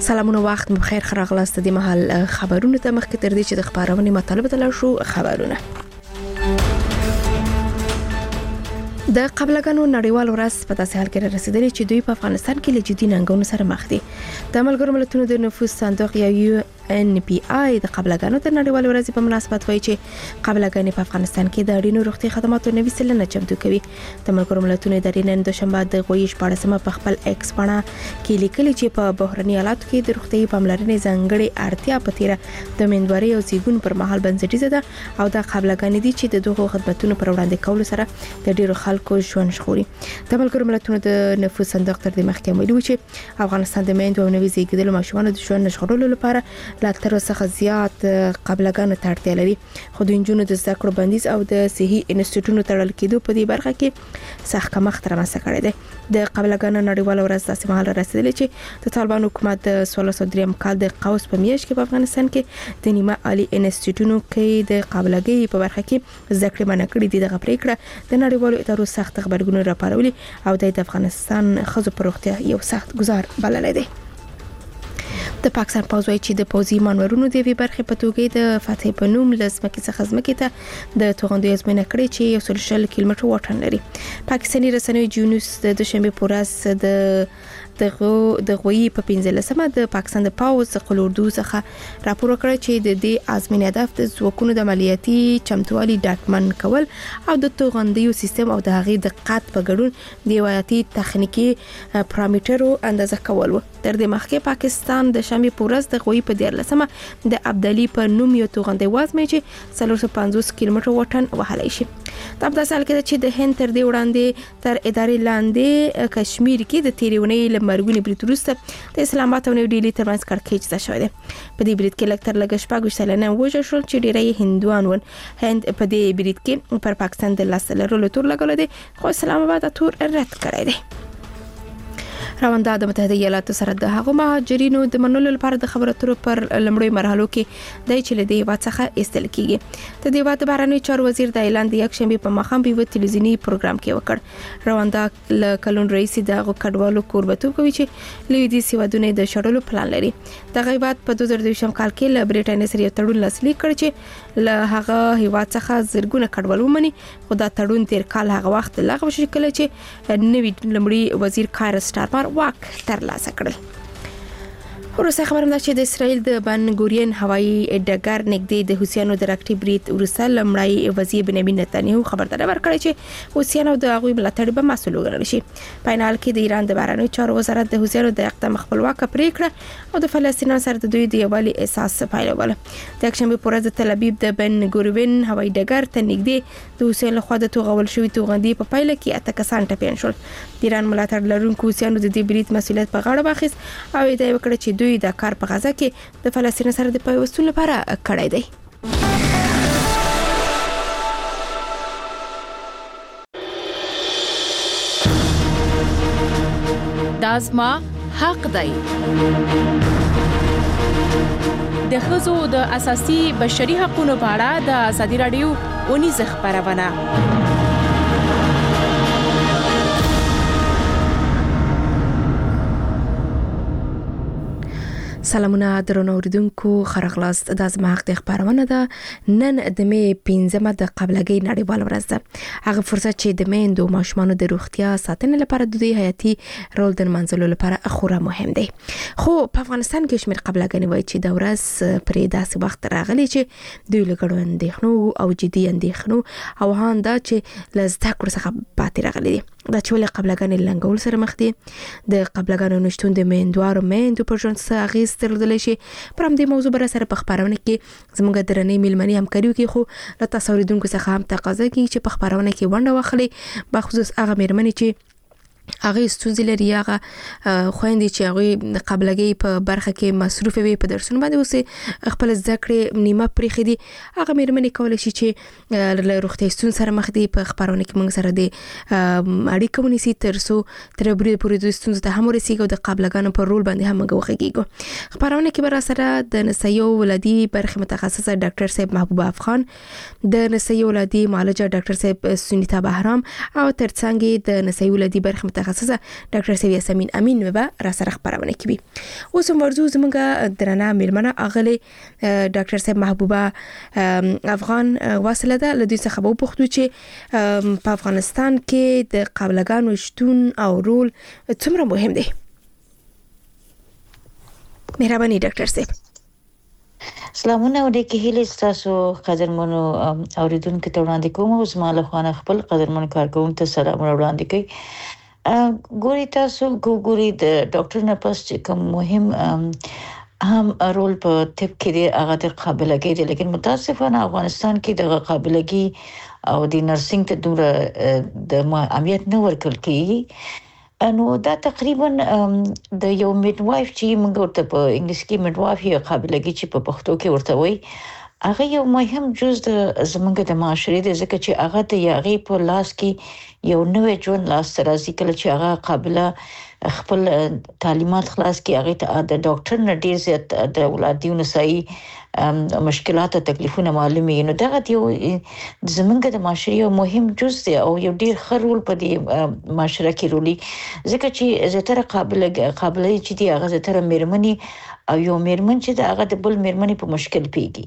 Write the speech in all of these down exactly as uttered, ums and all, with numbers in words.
سلامونه وخت بخیر خراغلاست د محل خبرونه ته مخکې تر دې چې د خبرونه مطالبه تل شو خبرونه د قبلګانو نړیوال ورځ په داسې حال کې رسیدلی چې دوی په افغانستان کې له جدي ننګونو سره مخ دي. د ملګرو ملتونو د نفوس صندوق یا یو ان پی آی د قبلګانو د نړیوال ورځ په مناسبت وایي چې قبلګانې په افغانستان کې د اړینو روغتي خدماتو نوي سلنه چمتو کوي. د ملګرو ملتونو ادارې نن دوشنبه د غوي شپاړسمه په خپل ایکس باندې کې لیکلي چې په بحراني حالاتو کې د روغتي پاملرنې ځانګړي اړتیا په تیره د مندوري او زیګون پر مهال بنسټیزه ده او د قبلګانې دي چې د دغو خدماتو پر وړاندې کول سره د ډیرو خلکو ژوند ژغوري. د ملګرو ملتونو د نفوس صندوق تر دې مخکې ویلي و چې افغانستان د میندو او نوي زیږیدلو ماشومانو د ژوند ژغورلو لپاره لا تر اوسه زیات قبلګانو ته اړتیا لري. خو د انجونو د زده کړو بندیز او د صحي انسټیټیوټونو تړل کېدو په دې برخه کې سخت کمښت رامنځته کړی دی. د قبلګانو نړیوال ورځ داسې مهال رسیدلې چې د طالبان حکومت د سولس او دریم کال د قوس په میاشت کې په افغانستان کې د نیمه عالی انسټیټیوټونو کې د قبلګۍ په برخه کې زده کړې منع کړې دي. دغه پریکړه د نړیوالو ادارو سخت خبرګون راپارولي او د افغانستان خزو پر روغتیا یو سخت گزار بللی دی. د پاکستان پوځ وايي چې د پوځي مانورونو د وی برخه په توګه د فتح په نوم لسمکه څخه ځمکې ته د توغندي ازمنه کړې چې یو سل شل کیلومتر واټن لري. پاکستاني رسنیو جونوس د دوشنبه پورس د دغه د غوي په پنځلسمه د پاکستان د پاوز قلوردو څخه راپور کړ چې د دې ازمنه هدف د ځواکونو د عملیاتي چمتووالي ډاکمن کول او د توغندیو سیستم او د هغې دقت په ګډون د ویاتي تخنیکی پارامترو اندازه کول و. تر دې مخکې پاکستان د شنبه پورس د غوي په دیارلسمه د عبدالي په نوم یو توغندي وازمه چې څلور سوه پنځوس کیلومتر واټن وهلی شي. دا په داسې حال کې چې د هند تر دې وړاندې تر ادارې لاندې کشمیر کې د تیریونې مرګونی برید وروسته د اسلام آباد او نیو ډیلی ترمنځ کړکېچ ځای شوی دی. په دې برید کې لږ تر لږه شپږ سلنه وژل شول چې ډیری هندوان ول. هند په دې برید کې پر پاکستان د لاس لرلو تور لګول دي خو اسلام آباد تور رد کړی دی. رواندا د متحده ایالاتو سره د هغو مهاجرینو د منلو لپاره د خبرو اترو پر لمړی مرحلو کې د چې لدی واڅخه استل کیږي. د دې واده بهرنی چارو وزیر د اعلان د یک شنبه په مخام په تلویزیونی پروګرام کې وکړ. رواندا ل کلون رئیس د هغو کډوالو کوربتوب کوي چې لویدي سیوادونه د شړلو پلان لري. د غیبت په دوه زره دوه کال کې ل بریټانیا سره تړون لاسلیک کړ چې له هغه هیواد څخه زرګونه کډوال ومني. خو دا تړون تیر کال هغه وخت لغوه شو کله چې نوی لمړی وزیر کایر سټارمر واک ترلاسه کړل. وروسته خبرم ده چې د اسرائیل د بن ګورین هوایي ډګر نږدې د حوثیانو د راکټي برید وروسته لمړی وزیر بنیامین نتنیاهو خبرداری ورکړی چې حوثیانو د هغوی ملاتړ به مسؤل وګڼل شي. په عین حال کې د ایران د بهرنیو چارو وزارت د حوثیانو د اقدام خپلواکه پریکړه او د فلسطینیانو سره د دوی د یووالي احساس پایلوله. د یکشنبه په ورځ د تل ابیب د بن ګورین هوایي ډګر ته نږدې د حوثیانو لخوا د توغول شوی توغندي په پایله کې اته کسان ټپیان شول. د ایران ملاتړ لرونکو حوثیانو د دې برید مسؤلیت په غاړه واخیست او ادعا وکړه چې دوی د کار په غزا کې د فلسطین سره د پیوستون لپاره کړی دی. دازما حق دی. د ښځو د اساسي بشري حقوقو په اړه د ازادي راډیو ونیزه خبرونه. سلامونه درنو اوریدونکو خرغلاست د ازماغ د خبرونه ده. نن د می پنځمه د قبلګۍ نړیوال ورځ ده. هغه فرصت چې د میندو ماشومانو د روغتیا ساتنې لپاره د دوی حیاتي رول د منځلو لپاره خورا مهم دی. خو په افغانستان کې شمیر قبلګنی وایي چې د ورځ پرې داسې وخت راغلی چې دوی لګړو اندېښنو او جدي اندېښنو او هان دا چې لزده کړو څخه پاتې راغلي دي. دا چې ولې قبلګنی لنګول سره مخ دي. د قبلګانو نشټون د میندوارو میندو په ژوند څخه اغیز ترلدل شي. پر هم دې موضوع بر سره په خبرونه کې زموږ درنې میلمنې هم کړیو کې خو له تصوریدونکو څخه هم تقاضا کوي چې په خبرونه کې ونډه واخلي. بخصوص هغه میرمنې چې هغه ستونزې لري، هغه خويندې چې هغه قبلګۍ په برخه کې مصروف وي په درسونو باندې اوسه خپل زده کړې نیمه پرېښې دي. هغه میرمنې کولای شي چې له روغتیا ستونزې سره مخ دي. په خبرونه کې موږ سره د اړیکو ونیسي تر څو تر بری پورې د ستونزې ته هم ورسیږو د قبلګانو په رول باندې هم موږ وغږیږو. خبرونه کې بر سره د نسایي ولادي برخه متخصصه ډاکټر صاحب محبوب افغان، د نسایي ولادي معالجه ډاکټر صاحب سنیتا بهرام او ترڅنګ د نسایي ولادي برخه متخصصه ډاکټر سیویا سمین امین به را سره خبرونه کوي. اوس موضوع زمونږه درنه میلمنه اغلی ډاکټر صاحب محبوبه افغان واصله ده. لدې څخه به پوښتو چې په افغانستان کې د قابلګانو شتون او رول څومره مهم دی. مهرباني ډاکټر صاحب. سلامونه او د کهیل تاسو قدرمنو اوریدونکو ته وړاندې کوم. او زما له خوانه خپل قدرمن کارکونکو ته سلامونه وړاندې کوي. ګوري تاسو ګوري د ډاکټر نه پس چې کوم مهم هم رول په طب کې دی هغه د قابلګۍ دی، لیکن متاسفانه افغانستان کې د قابلګۍ او د نرسنګ ته دوره د اهمیت نه ورکړل کیږي. نو دا تقریبا د یو میډوایف چې موږ ورته په انګلیسي کې میډوایف یا قابلګۍ چې په پښتو کې ورته وایي، هغه یو مهم جز د زمونږ د معاشرې د ځکه چې هغه د یاغي په لاس کې یو نوې ژوند لاس راځي. کله چې هغه قابله خپل تعلیمات خلاص کی هغه ته د ډاکټر نه ډیر زیات د ولادي نسایي مشکلات او تکلیفونه معلومي. نو دا یو زمونږ د معاشرې یو مهم جز دی او یو ډیر خرول په دې معاشره کې رولي، ځکه چې زیاتره قابل قابلې چې دی هغه زیاتره میرمنې او یو میرمن چې دا هغه د بل میرمنې په مشکل پیږي.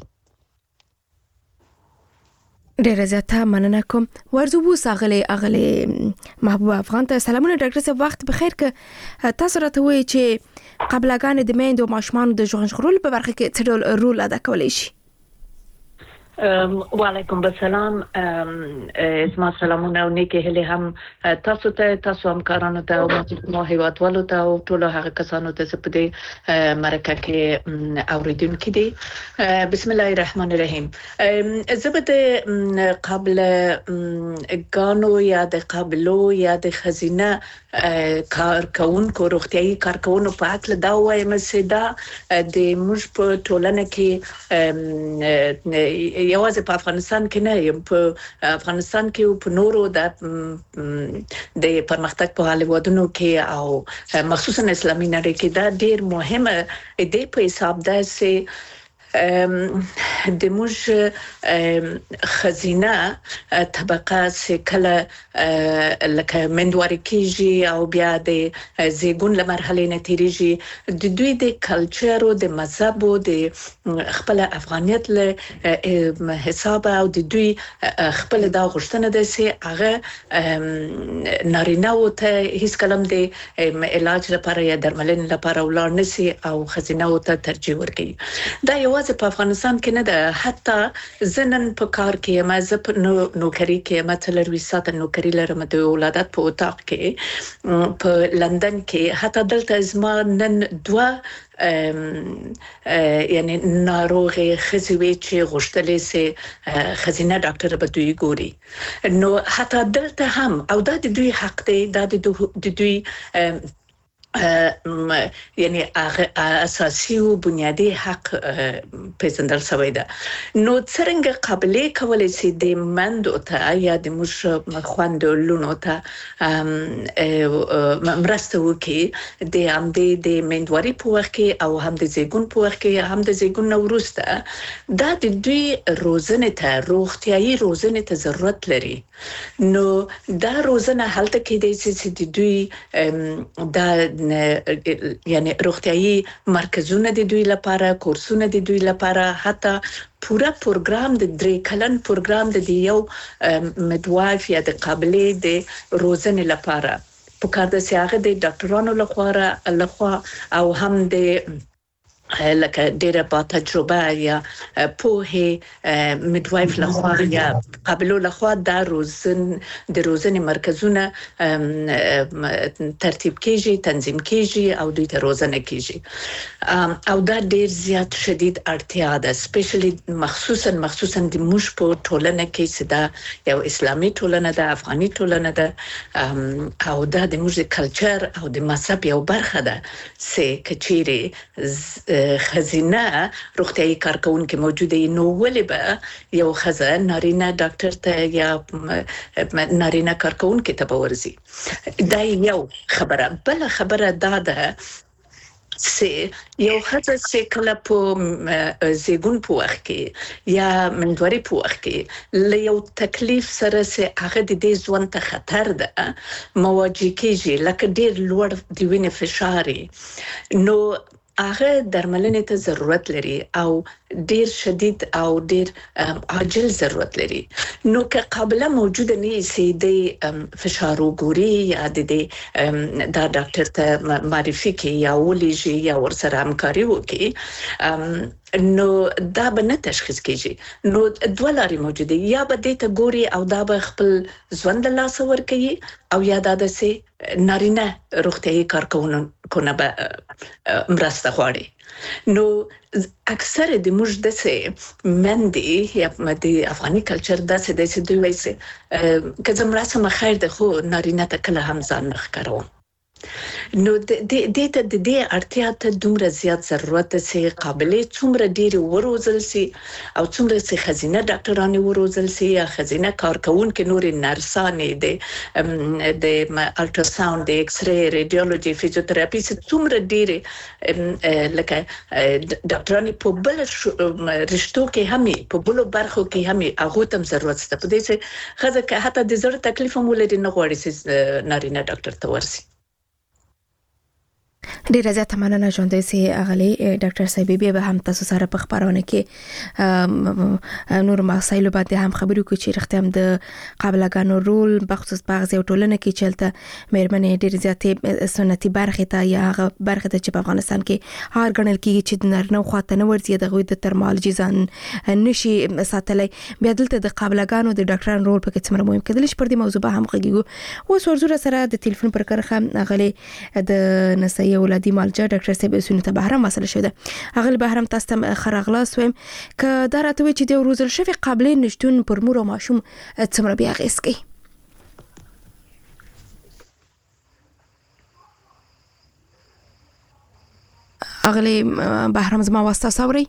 ډیره زیاته مننه کوم. ورزو بوس اغلی اغلی محبوب افغان ته سلامونه. ډاکټر صاحب وخت بخیر. که تاسو راته وایي چې قابلګان د میندو او ماشومانو د ژوند ژغورلو په برخه کې څه ډول رول ادا کولی شي؟ وعلیکم السلام. اسما سلامونه او نیکه هلي هم تاسو ته تاسو همکارانو ته او مو هیوادوالو ته او ټول هغه کسانو ته چې په دې مرکه کې اوریدونکو دي. بسم الله الرحمن الرحیم. زبده قبل غانو یا د قابلو یا د خزینه کارکونکو روغتيایي کارکونکو په اړه دا وایم چې دا د موږ په ټولنه کې یوازې په افغانستان کې نه، په افغانستان کې او په نورو د د پرمختګ په هیوادونو کې او مخصوصا اسلامي نړۍ کې دا ډیر مهمه دی په حساب ده چې د موږ خزینه طبقه سکله لکه مندواري کیږي او بیا د زیګون لمرحله نه تیریږي. د دوی د کلچر او د مذهب او د خپل افغانیت له حساب او د دوی خپل دا غوښتنه ده چې هغه نارینه او ته هیڅ کلم د علاج لپاره یا درملنې لپاره ولر نسی او خزینه او ته ترجیح ورکړي. دا یو په افغانستان کې نه ده، حتی زنن په کار کې ما ز په نوکری کې ما تلروي ساته نوکری لرم د ولادت په اتاق کې په لندن کې. حتی دلته زما نن دوا یعنی ناروغه خزوی چې غوښتلې سي خزینه ډاکټر به دوی ګوري. نو حتی دلته هم او دا د دوی حق دی، دا د دوی یعنی اساسي او بنیادی حق پیژندل شوی ده. نو څنګه قابلیت کولای شي د مند او ته یا د مش خوند لونو ته مرسته وکړي د هم د مندواري په وخت کې او هم د زیګون په وخت کې هم د زیګون وروسته دا د دوی روزنه ته روغتيایي روزنه ته ضرورت لري. نو دا روزنه هلته کې د سې د دوی دا یعنی روغتيایي مرکزونه د دوی لپاره، کورسونه د دوی لپاره، حتی پورا پروګرام د درې کلن پروګرام د یو مدوایف یا د قابلې د روزنې لپاره په کار د سیاغه د ډاکټرانو لخوا لخوا او هم د لکه ډیره با تجربه یا په میډوایف لخوا یا قابلو لخوا د روزن د روزنې مرکزونه ترتیب کیږي، تنظیم کیږي او دوی ته روزنه کیږي. او دا ډیر زیات شدید اړتیا ده، سپیشلی مخصوصا مخصوصا د موږ په ټولنه کې چې دا یو اسلامي ټولنه ده، افغاني ټولنه ده او دا د موږ کلچر او د مذهب یو برخه ده چې کچيري خزینه روغتيایي کارکونکو موجوده نو ولې به یو خزه نارینه ډاکټر ته یا نارینه کارکونکو ته ورزي. دا یو خبره. بل خبره دا ده سي یو خزه سي کله په زیګون په وخت کې یا منځوري په وخت کې له یو تکلیف سره سي هغه د دې ژوند ته خطر ده مواجه کیږي لکه ډیر لوړ د وینې فشار نو هغه درملنې ته ضرورت لري او ډیر شدید او ډیر عاجل ضرورت لري نو که قابله موجوده نه سي د فشار وګوري یا د دې دا ډاکټر ته معرفي کوي یا ولېږي یا ورسره همکاري وکړي نو دا به نه تشخیص کیږي نو دوه لارې موجوده یا به دې ته ګوري او دا به خپل ژوند له لاسه ورکوي او یا دا د سي نارینه روغتيایي کارکونکو نه به مرسته غواړي نو اکثر د موږ د سه مندي یا د افغاني کلچر د سه د سه دوی وایي که زموږ سره خیر ده خو نارینه ته کله هم ځان نه ښکارو نو د دې ته د دې اړتیا ته دومره زیات ضرورت سي قابلیت څومره ډیر وروزل سي او څومره سي خزینه ډاکټرانه وروزل سي یا خزینه کارکونکو نور نرسانه دي د الټراساوند د ایکس ری ریډیولوژي فزیوتراپي څومره ډیر لکه ډاکټرانه په بل رشتو کې همي په بل برخو کې همي هغه تم ضرورت ست په دې څه خزه که حتی د زړه تکلیف هم ولري نه غواړي چې نارینه ډاکټر ته ورسي ډیره زیاته مننه ژوندۍ سي اغلی ډاکټر صاحب به هم تاسو سره په خبرونه کې نور مسایل باندې هم خبرو کوي چې رښتیا د قابلګانو رول بخصوص بعض یو ټولنه کې چلته مېرمنې ډیره زیاتې سنتي برخه ته یا برخه ته چې په افغانستان کې هر ګڼل کېږي چې د نرنو خواته نه ورځي د غوي د ترمالجي ځان نشي ساتلای بیا دلته د قابلګانو د ډاکټرانو رول په کې څومره مهم کېدل چې پر دې موضوع به هم غږیږو اوس ورزوره سره د ټلیفون پر کرخه اغلی د نسایي ولادي مالجه ډاکټر صاحب سونه ته بهرام مسله شوه اغل بهرام تاسو ته خرغلاس ويم ک دا راته چې د روزل شوی قابلیت نشټون پر مور او ماشوم څومره بیا غیس کوي اغلی بهرام زما واسطه سوري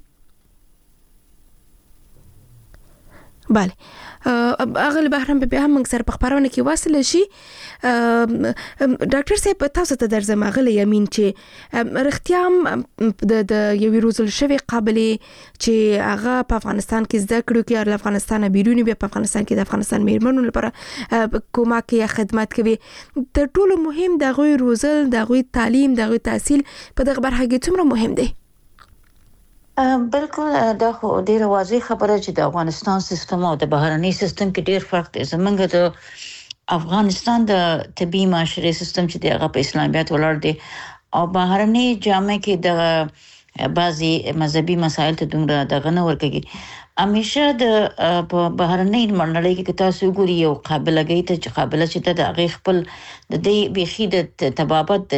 bale اغل بهرام به هم موږ سره په خبرونه کې واصل شي ډاکټر صاحب تاسو ته درځم اغل یمین چې رښتیا د د یو روزل شوی قابلیت چې هغه په افغانستان کې زده کړو کې ار افغانستان بیرونی به په افغانستان کې د افغانستان میرمنو لپاره کومک یا خدمت کوي تر ټولو مهم د غوي روزل د غوي تعلیم د غوي تحصیل په دغه برخه کې څومره مهم دی بالکل دا خو ډیره واضح خبره چې د افغانستان سیستم او د بهرني سیستم کې ډیر فرق دی زمونږ د افغانستان د طبي معاشري سیستم چې د هغه په اسلامیت ولاړ دی او بهرني جامع کې د بعضي مذهبي مسایل ته دومره دغه نه ورکږي همیشه د په بهرني منړۍ کې تاسو ګوري یو قابلګي ته چې قابلیت چې د هغه خپل د دې بيخي د تبابت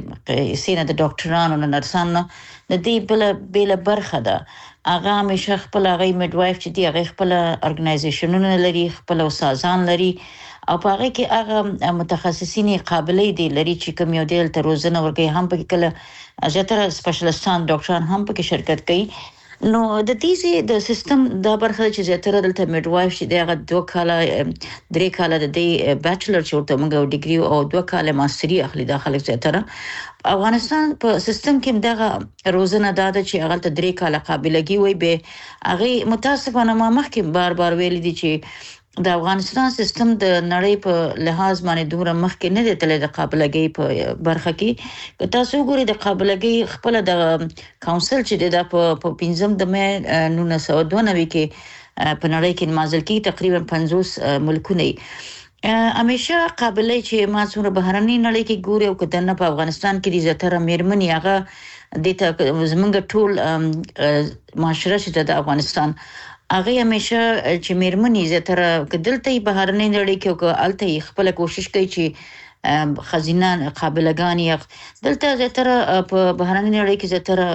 سینه د ډاکټرانو او نرسانو د دې بل بل برخه ده هغه همیشه خپل هغه میډوایف چې دی هغه خپل ارګنایزیشنونه لري خپل سازان لري او په هغه کې هغه متخصصین قابلیت دي لري چې کوم یو ډول تر روزنه ورګي هم په کله اجتره سپیشلیستان ډاکټران هم په شرکت کوي نو د دې د سیستم د برخه چې زیاتره دلته میډوایف چې دغه دوه کاله درې کاله د دې بیچلر چې ورته موږ ډیګري او دوه کاله ماستری اخلي داخله زیاتره افغانستان په سیستم کې دغه روزنه داده چې هغه ته درې کاله قابلګي وي به هغه متاسفانه ما مخکې بار بار ویل دي چې د افغانستان سیستم د نړۍ په لحاظ باندې دومره مخکې نه دی تللی د قابلګي په برخه کې که تاسو ګورئ د قابلګي خپل د کونسل چې د په پنځم د مې نولس سوه دوه نوي کې په نړۍ کې مازل کې تقریبا پنځوس ملکونه همیشه قابلیت چې ما څومره بهرني نړۍ کې ګوري او کله په افغانستان کې د زیاتره میرمنې هغه د زمونږ ټول معاشره چې د افغانستان هغه همیشه چې میرمنې زیاتره کدلته بهرنۍ نړۍ کې او الته خپل کوشش کوي چې خزینه قابلګان یا دلته زیاتره په بهرنۍ نړۍ کې زیاتره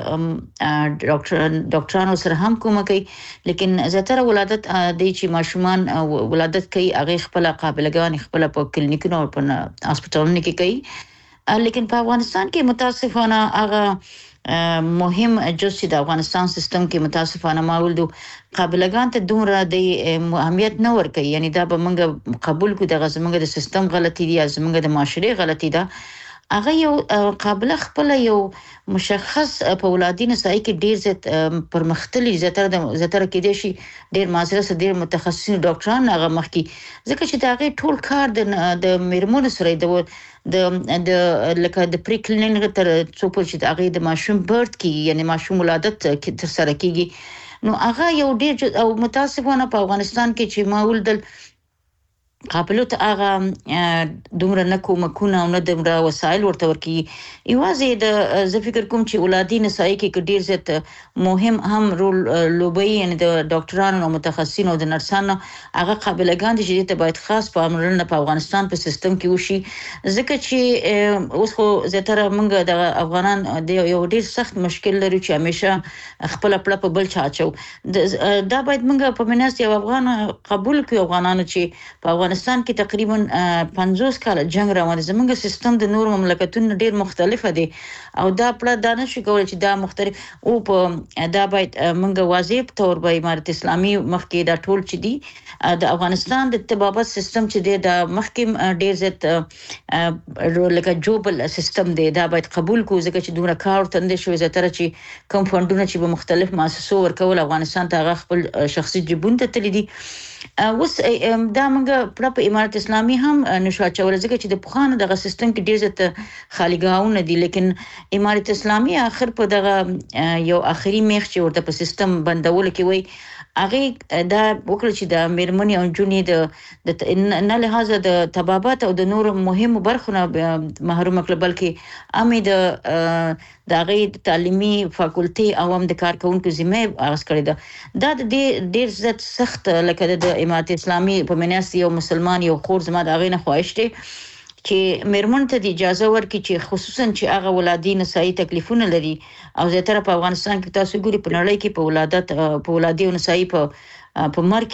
ډاکټر ډاکټرانو سره هم کومه کوي لیکن زیاتره ولادت د چې ماشومان ولادت کوي هغه خپل قابلګان خپل په کلینیکونو او په هسپتالونو کې کوي لیکن په افغانستان کې متاسفانه هغه مهم جزء د افغانستان سیستم کې متاسفانه ماولدو قابلګان ته دومره د اهمیت نه ورکوي یعنی دا به موږ قبول کو د غزمنګ د سیستم غلطي دي یا زموږ د معاشري غلطي ده هغه یو قابل خپل یو مشخص په ولادي نسایي کې ډیر زیات پرمختللي زیاتره د زیاتره کې دي شي ډیر ماجره ډیر متخصصین ډاکټران هغه مخکي ځکه چې دا غي ټول کار د د میرمنو سره د د د لکه د پری کلینیک تر څو په چې هغه د ماشوم برت کې یعنی ماشوم ولادت کې تر سره کیږي نو هغه یو ډیر او متاسفانه په افغانستان کې چې ما ولدل قابلو ته هغه دومره نه کومکونه او نه دومره وسایل ورته ورکی ایوازې د زه فکر کوم چې ولادي نسایي کې ډیر زیات مهم هم رول لوبي یعنی د ډاکټرانو او متخصصینو او د نرسانو هغه قابلګان دي چې ته باید خاص پاملرنه په افغانستان په سیستم کې وشي ځکه چې اوس خو زیاتره موږ د افغانان د یو ډیر سخت مشکل لري چې همیشه خپل خپل په بل چا چو دا باید موږ په مناسب یو افغان قبول کړو افغانانو چې په افغانستان کې تقریبا پنځوس کال جنگ روان دي زموږ سیستم د نور مملکتونو ډیر مختلف دي او دا پړه دا نشي کولای چې دا مختلف او په دا باید موږ واضح تور به امارت اسلامي مخکې دا ټول چې دي د افغانستان د طبابت سیستم چې دی دا مخکې ډیر زیات لکه جوبل سیستم دی دا باید قبول کو ځکه چې دومره کار تند شوی زتره چې کوم فندونه چې په مختلف مؤسسو ورکول افغانستان ته خپل شخصي جيبون ته تللی دي اوس دا موږ په امارت اسلامي هم نشو چول ځکه چې د پخوانو دغه سیستم کې ډیر زیات خالیګاونه دي لیکن امارت اسلامي اخر په دغه یو اخري میخ چې ورته په سیستم بندول کې وای هغه دا وکړه چې د میرمنې او جونې د نه لحاظه د طبابت او د نور مهمو برخو محروم کړل بلکې امي د د غي تعلیمي فاکولټي او هم د کارکونکو ذمہ اغاز کړی دا د ډیر زیات سخت لکه د امارت اسلامي په مناسب یو مسلمان یو خور زما د غي نه خواهشته چې میرمن ته د اجازه ورکړي چې خصوصا چې هغه ولادي نسایي تکلیفونه لري او زیاتره په افغانستان کې تاسو ګوري په نړۍ کې په ولادت په ولادي نسایي په په مر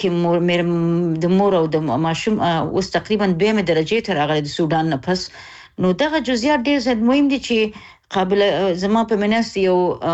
کې د مور او د ماشوم اوس تقریبا دویمه درجه تر هغه د سودان نه پس نو دغه جزئیات ډیر زیات مهم دي چې قابل زما په مناسب یو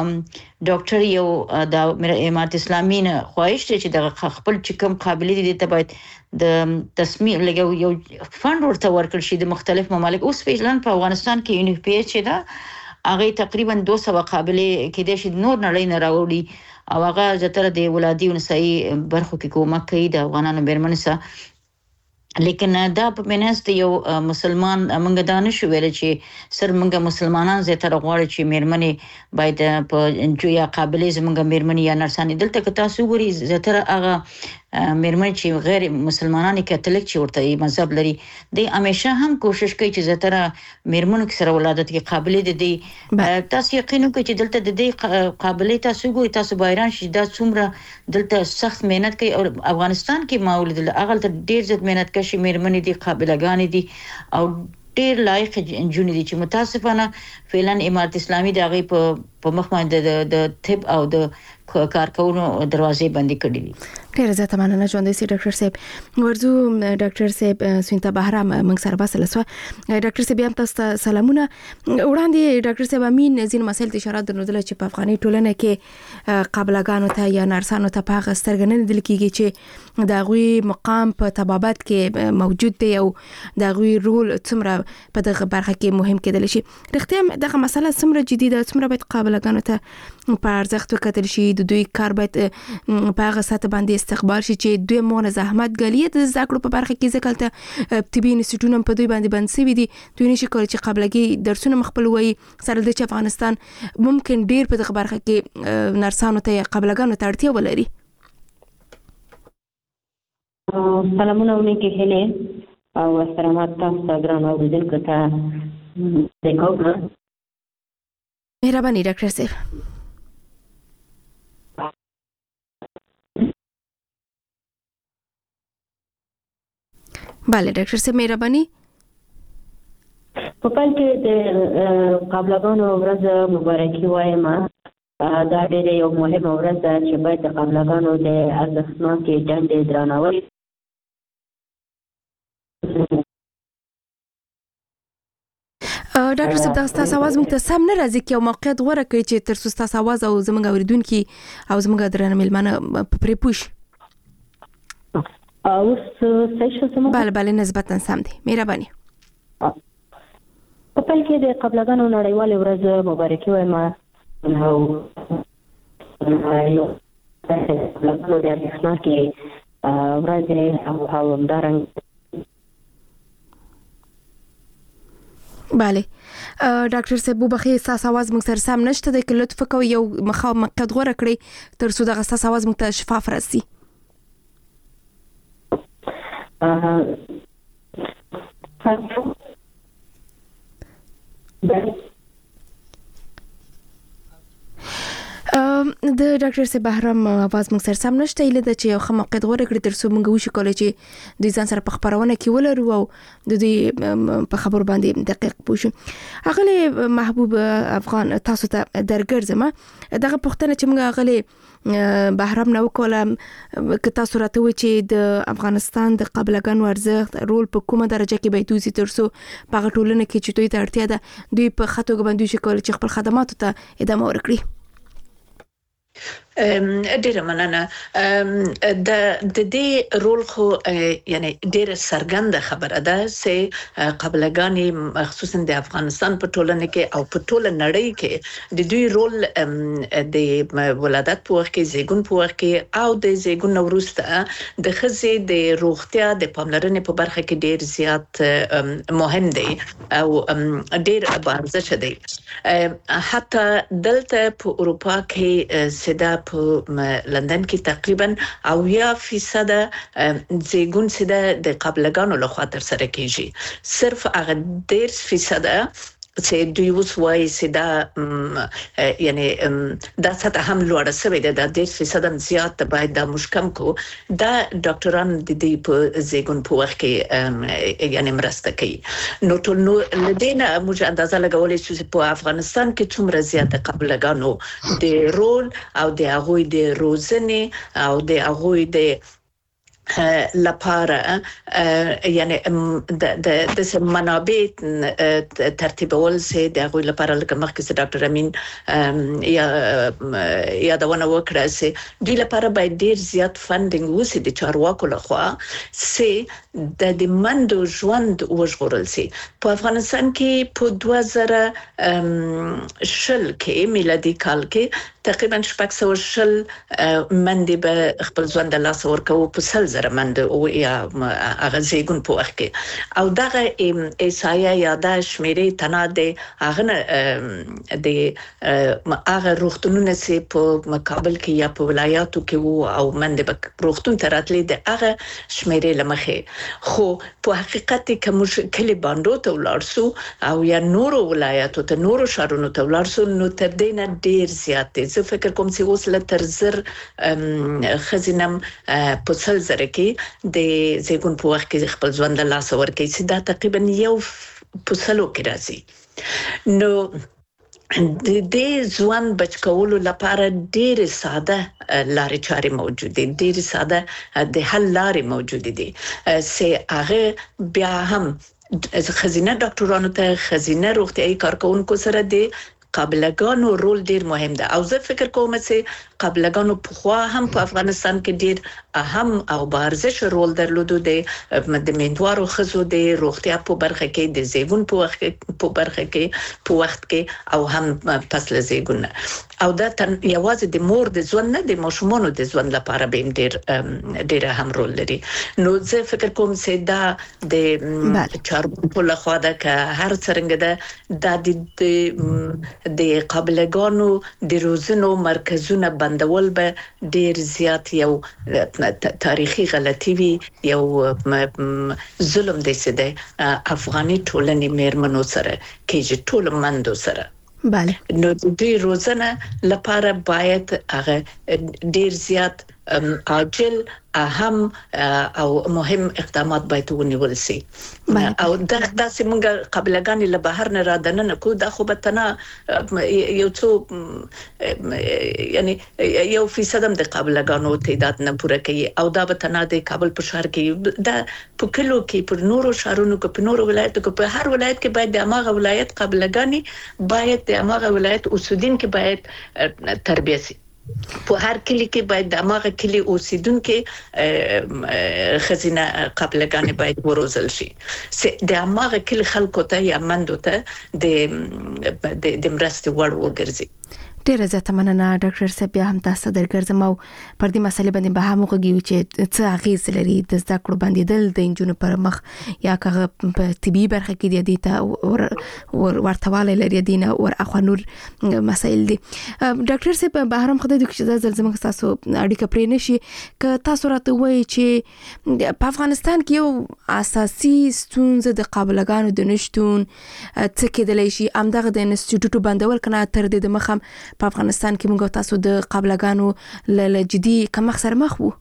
ډاکټر یو د امارت اسلامي نه خواهش ته چې د خپل چې کوم قابلیت دي ته باید د تصمیم لګو یو فند ورته ورکړ شي د مختلف ممالک اوس فعلا په افغانستان کې یو پی ایچ دا هغه تقریبا دوه سوه قابلیت کې د شي نور نړۍ نه راوړي او هغه زتر د ولادي نسایي برخو کې کومک کوي د افغانانو بیرمن سره لیکن دا په مناسب یو مسلمان موږ دا نشو ویل چې سر موږ مسلمانان زیاتره غواړي چې میرمنې باید په جویا قابلیت زموږ میرمنې یا نرسانې دلته که تاسو ګوري زیاتره هغه میرمنې چې غیر مسلمانان کاتولیک چې ورته مذهب لري د همیشه هم کوشش کوي چې زیاتره میرمنو کې سره ولادت کې قابلیت دي تاسو یقینو کوي چې دلته د دې قابلیت تاسو ګوري تاسو بایران شي دا څومره دلته سخت مهنت کوي او افغانستان کې مولد اغل ته ډیر زیات مهنت کوي چې میرمنې دي قابلګان دي او ډیر لایق جون دي چې متاسفانه فعلا امارت اسلامي د غي په مخ باندې د طب او د کارکونو دروازې بندي کړې دي ډیر زیاته مننه ژوند سي ډاکټر صاحب ورزو ډاکټر صاحب سوینتا بهرام موږ سره باسل سو ډاکټر صاحب هم تاسو سلامونه وړاندې ډاکټر صاحب امین زین مسایل ته اشاره درلودل چې په افغاني ټولنه کې قابلګانو ته یا نرسانو ته په غسترګنن دل کېږي چې د غوي مقام په طبابت کې موجود دی او د غوي رول څومره په دغه برخه کې مهم کېدل شي رښتیا دغه مسله څومره جدي ده څومره باید قابلګانو ته په ارزښت وکتل شي د دوی کار باید په هغه ساته باندې استقبال شي چې دوی مون زحمت غلیه د ذکر په برخه کې ځکه طبي انسټیټیوټونه په دوی باندې بند سوي دي دوی نشي کولای چې قابلګي درسونه مخبل وي سره د افغانستان ممکن ډیر په دغه برخه کې نرسانو ته قابلګانو ته اړتیا ولري سلامونه ولیکي هله او احترامات تاسو ګران اوریدونکو ته دغه مهرباني ډاکټر صاحب بله ډاکټر صاحب مهرباني په پای کې د قابلګانو ورځ مبارکي وایم دا ډېر یو مهمه ورځ ده چې باید د قابلګانو د ارزښتناکې دندې درناوی ډاکټر صاحب دا ستاسو आवाज موږ ته سم نه راځي چې یو موقعیت غوړه کوي چې تر څو تاسو आवाज او زموږ اوریدونکو او زموږ درنه ملمنه پرې پوښ اوس څه شو سم بله بله نسبتا سم دي مهرباني په پیل کې د قبلګانو نړیوالې ورځ مبارکي وایم او یو قبلګانو د اندېښناکې ورځ او همدارنګه بله ډاکټر صاحب وبخښئ ستاسو आवाज موږ سره سم نشته د لطف کوئ یو مخه مقد غوړه کړئ تر څو دغه ستاسو आवाज موږ ته شفاف راسي د ډاکټر صاحب بهرام आवाज موږ سره سم نشته اله د چې یو خمقد غوړه کړی تر څو موږ وشو کولای چې د ځان سره په خبرونه کې ولرو او د دې په خبر باندې دقیق پوښو اغله محبوب افغان تاسو ته درګرځم دغه پښتنه چې موږ اغله بهرام نو کولم که تاسو راته و چې د افغانستان د قبلګانو ارزښت رول په کومه درجه کې به دوی تر څو په ټولنه کې چې دوی ته اړتیا ده دوی په خاطر باندې چې کول چې خپل خدماتو ته ادامه ورکړي ډیره مننه د د دې رول خو یعنی ډیره سرګند خبره ده چې قبلګانی خصوصا د افغانستان په ټولنه کې او په ټوله نړۍ کې د دوی رول د ولادت په وخت کې زیګون په وخت کې او د زیګون وروسته د خزې د روغتیا د پاملرنې په برخه کې ډیر زیات مهم دی او ډیر ارزښت دی حتی دلته په اروپا کې سدا په لندن کې تقریبا او یا فیصد زیګون سده د قبلګانو لخوا تر سره کیږي صرف هغه ډیر فیصد چې دوی وسوي سدا یعنی دا څه هم لوړ شوی دی د ډیر فیصد زیات باید د مشکم کو دا ډاکټران د دې په زیګون په وخت کې یعنی مرسته کوي نو ټول نو لدينا موږ اندازه لګولې چې په افغانستان کې څومره زیات قبلګانو د رول او د هغه د روزنې او د هغه د لپاره یعنی د د د منابع ترتیبول سي د هغه لپاره لکه مخکې ډاکټر امین یا یا دا ونه وکړه سي د لپاره باید ډیر زیات فاندینګ وسی د چارواکو لخوا سي د د مندو ژوند وژغورل سي په افغانستان کې په دوه زره شل کې میلادي کال کې تقریبا شپږ سوه شل مندي به خپل ژوند د لاس ورکو په سل زره مند او یا هغه زیګون په وخت کې او دغه ایسایا یا د شمیرې تناده هغه د هغه روغتونونه سي په مقابل کې یا په ولایاتو کې وو او مند به روغتون تراتلې د هغه شمیرې لمخه خو په حقیقت کې کوم کلی باندې ته ولارسو او یا نورو ولایاتو ته نورو شهرونو ته ولارسو نو تر دې نه ډیر زیات زه فکر کوم چې اوس له تر زر خزینم په سل زره کې د زیګون په وخت کې خپل ژوند له لاس ورکړي چې دا تقریبا یو په سلو کې راځي نو د دې ځوان بچکولو لپاره ډېر ساده لارې چارې موجود دي ډېر ساده د حل لارې موجود دي چې هغه بیا هم خزینه ډاکټرانو ته خزینه روغتيایي کارکونکو سره دي قبلګانو رول ډیر مهم ده او زه فکر کوم چې قبلګانو په خوا هم په افغانستان کې ډیر اهم او بارزش رول درلودو دی د میندوارو خزو د روغتیا په برخه کې د زیګون په وخت په برخه کې په وخت کې او هم پس له زیګون او دا یوازې د مور د ژوند نه د ماشومانو د ژوند لپاره به ډیر ډیر اهم رول لري نو زه فکر کوم چې دا د چارواکو لخوا ده که هر څنګه ده د د قبلګانو د روزنو مرکزونه بندول به ډیر زیات یو تاریخي غلطي وي یو ظلم دی چې د افغاني ټولنې مېرمنو سره کې ټول مندو سره بله نو د دې روزنه لپاره باید هغه ډیر زیات عاجل اهم او مهم اقدامات باید ونیول شي او دا داسې مونږ قبلګانې له بهر نه را دننه کو دا خو به تنه یو څو یعنی یو فیصد هم د قبلګانو تعداد نه پوره کوي او دا به تنه د کابل په شهر کې دا په کلو کې پر نورو شهرونو کې په نورو ولایتو کې په هر ولایت کې باید د اماغه ولایت قبلګانې باید د اماغه ولایت اوسیدونکو باید تربیه شي په هر کلی کې باید د ماغه کلی اوسیدونکو خزینه قابلګانې باید وروزل شي د ماغه کلی خلکو ته یا مندو ته د د مرستې وړ وګرځي. ډیره زیاته مننه ډاکټر صاحب، بیا هم تاسو درګرځم او پر دې مسلې باندې به هم وغږیو چې څه اغیز لري د زده کړو باندې دل د انجونو پر مخ یا کغه په طبي برخه کې د دې ته ورتواله لري دینه او اخو نور مسایل دي. ډاکټر صاحب به هم خدای دې چې ځل زموږ تاسو اړیکه پرې نشي ک تاسو راته وایي چې په افغانستان کې یو اساسي ستونزه د قابلګانو د نشټون څه کېدلی شي امدغه د انسټیټیوټ بندول کنه تر دې د مخم په افغانستان کې موږ تاسو د قابلګانو ل جدي کمخ سره مخ وو.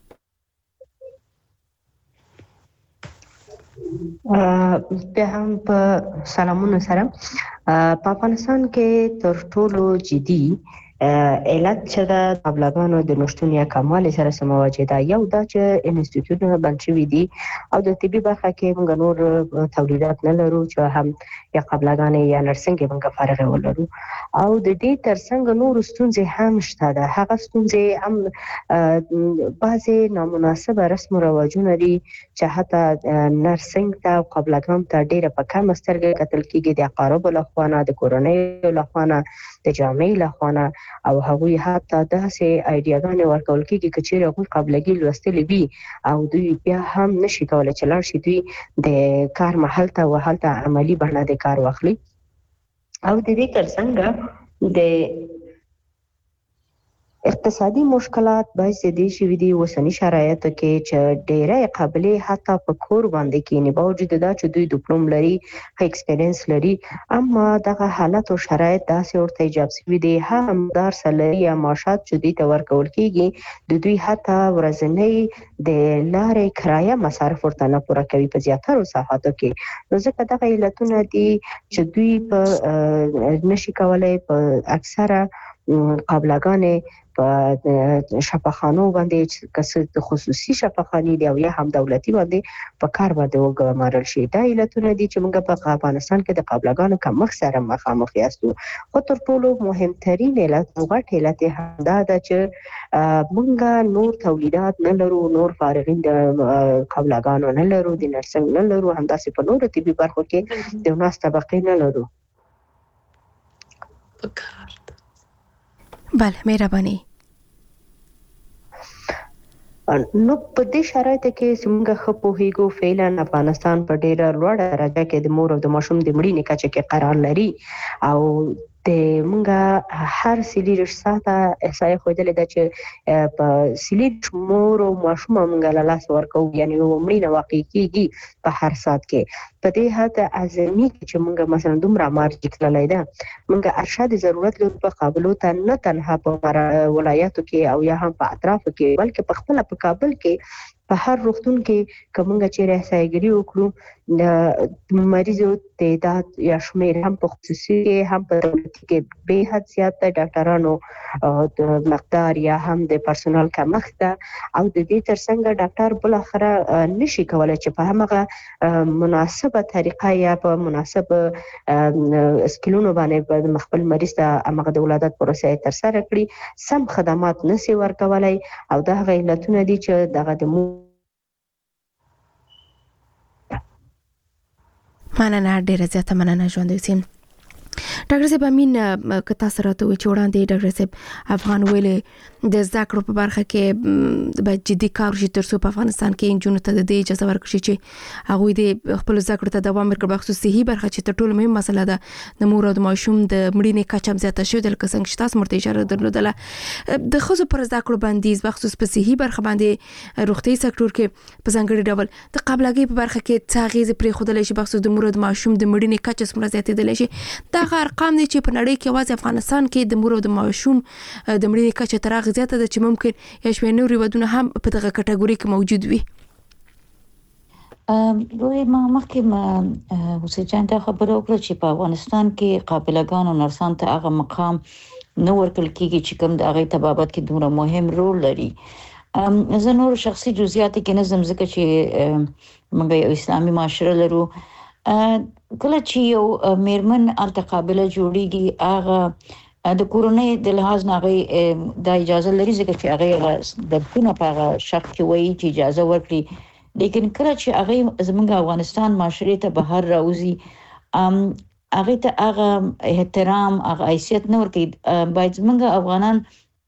بیا هم په سلامونو سره په افغانستان کې تر ټولو جدي علت چې د قابلګانو د نشټون یا کموالي سره سمواجه ده یو دا چې انسټیټیوټونه بند شوي دي او د طبي برخه کې موږ نور تولیدات نه لرو چې هم یا قابلګانې یا نرسنګ موږ فارغ ولرو او د دې ترڅنګ نور ستونزې هم شته ده. هغه ستونزې هم بعضې نامناسبه رسم او رواجونه دي چې حتی نرسنګ ته او قابلګانو ته ډیره په کم سترګه کتل کېږي د اقاربو لخوا نه، د کورنۍ لخوا نه، د جامعې لخوا نه او هغوی حتی داسې ایډیاګانې ورکول کېږي چې چیرې هغوی قابلګي لوستلې وي او دوی بیا هم نشي کولای چې لاړ شي دوی د کار محل ته او هلته عملی بڼه د کار واخلي. او د دې ترڅنګ د اقتصادي مشکلات باعث دي شوي دي اوسني شرایطو کې چې ډېرې قابلې حتی په کور باندې کېني باوجود دا چې دوی ډیپلوم لري، ایکسپیرینس لري، اما دغه حالت او شرایط داسې ورته ایجاب شوي دي هم دار سلري یا معاشات چې دوی ته ورکول کېږي د دوی حتی ورځنی د لارې کرایه مصارف ورته نه پوره کوي په زیاترو ساحاتو کې. نو ځکه دغه علتونه دي چې دوی په نشي کولای په اکثره قابلګانې په شفاخانو باندې کسه د خصوصي شفاخانې دی او یا هم دولتي باندې په کار باندې وګمارل شي. دا علتونه دي چې موږ په افغانستان کې د قابلګانو کمښت سره مخامخ یاستو. خو تر ټولو مهمترین علت او غټ علت دا ده چې موږ نور تولیدات نه لرو، نور فارغین د قابلګانو نه لرو، د نرسنګ نه لرو، همداسې په نورو طبي برخو کې د ناس طبقې نه لرو. بله مهرباني. نو په دې شرایطو کې څنګه خپوهیګو فعلا افغانستان په ډیره لوړه درجه کې د مور او د ماشوم د مړینې کچه کې قرار لري او د مونږه هر سلی رساته احصایه خویدل د چې په سلی مور او ماشوم مونږه له لاس ورکو یعنی مړینه واقع کیږي په هر سات کې. په دې حد اعظمي چې مونږه مثلا دومره مارج کړلای ده مونږه ارشاد ضرورت لري په قابلو ته نه تنها په ولایتو کې او یا هم په اطرافو کې بلکې په خپل په کابل کې په هر روغتون کې کومه چې راځيګري وکړو د مریضو تعداد یا شمیر هم په خصوصي هم په دولتي کې به حد زیات ډاکټرانو د مقدار یا هم د پرسونل کمښت او د دې ترڅنګ ډاکټر بل اخره نشي کولای چې په هغه مناسبه طریقه یا په مناسبه سکلونو باندې مخبل مریض ته هغه د ولادت پروسه تر سره کړي، سم خدمات نشي ورکولای او دا غیلتونه دي چې دغه د مننه ډیره زیاته مننه ژوند وسیم. ډاکټر صاحب امین کتا سره ته وی چوڑاندې ډاکټر صاحب افغان ویلې د ذکر په برخه کې د جدي کار شي تر څو په افغانستان کې انجونو ته د اجازه ورکړي چې هغه د خپل ذکر ته دوام ورکړي. بخصوص صحي برخه چې تر ټولو مهم مسله ده د مور او د ماشوم د مړینې کچه زیاته شوې د څنګه چې تاسو مرته اشاره درلودله د خصوص پر ذکر باندې بخصوص په صحي برخه باندې روغتي سکتور کې په ځانګړي ډول د قابلګي په برخه کې څاغیز پرې خودل شي بخصوص د مور او د ماشوم د مړینې کچه سمره زیاتېدل شي. دا ارقام دي چې په نړۍ کې واځي افغانستان کې د مور او د ماشوم د مړینې کچه تر هغه زیاته ده چې ممکن یا شوي نوري ودونه هم په دغه کټګوري کې موجود وي. ام دوی ما مخکې ما حسین جان ته خبرو وکړه چې په افغانستان کې قابلګان او نرسان ته هغه مقام نو ورکل کېږي چې کوم د هغه تبابت کې دومره مهم رول لري. ام زه نور شخصي جزئیات کې نظم ځکه چې موږ یو اسلامي معاشره لرو. کله چې یو میرمن الته قابله جوړیږي هغه د کورونې د لحاظ نه غي د اجازه لري ځکه چې هغه د پونه په شرط کې وایي چې اجازه ورکړي لیکن کله چې هغه زمونږ افغانستان معاشري ته بهر راوځي ام هغه ته هغه احترام هغه حیثیت نه ورکړي باید زمونږ افغانان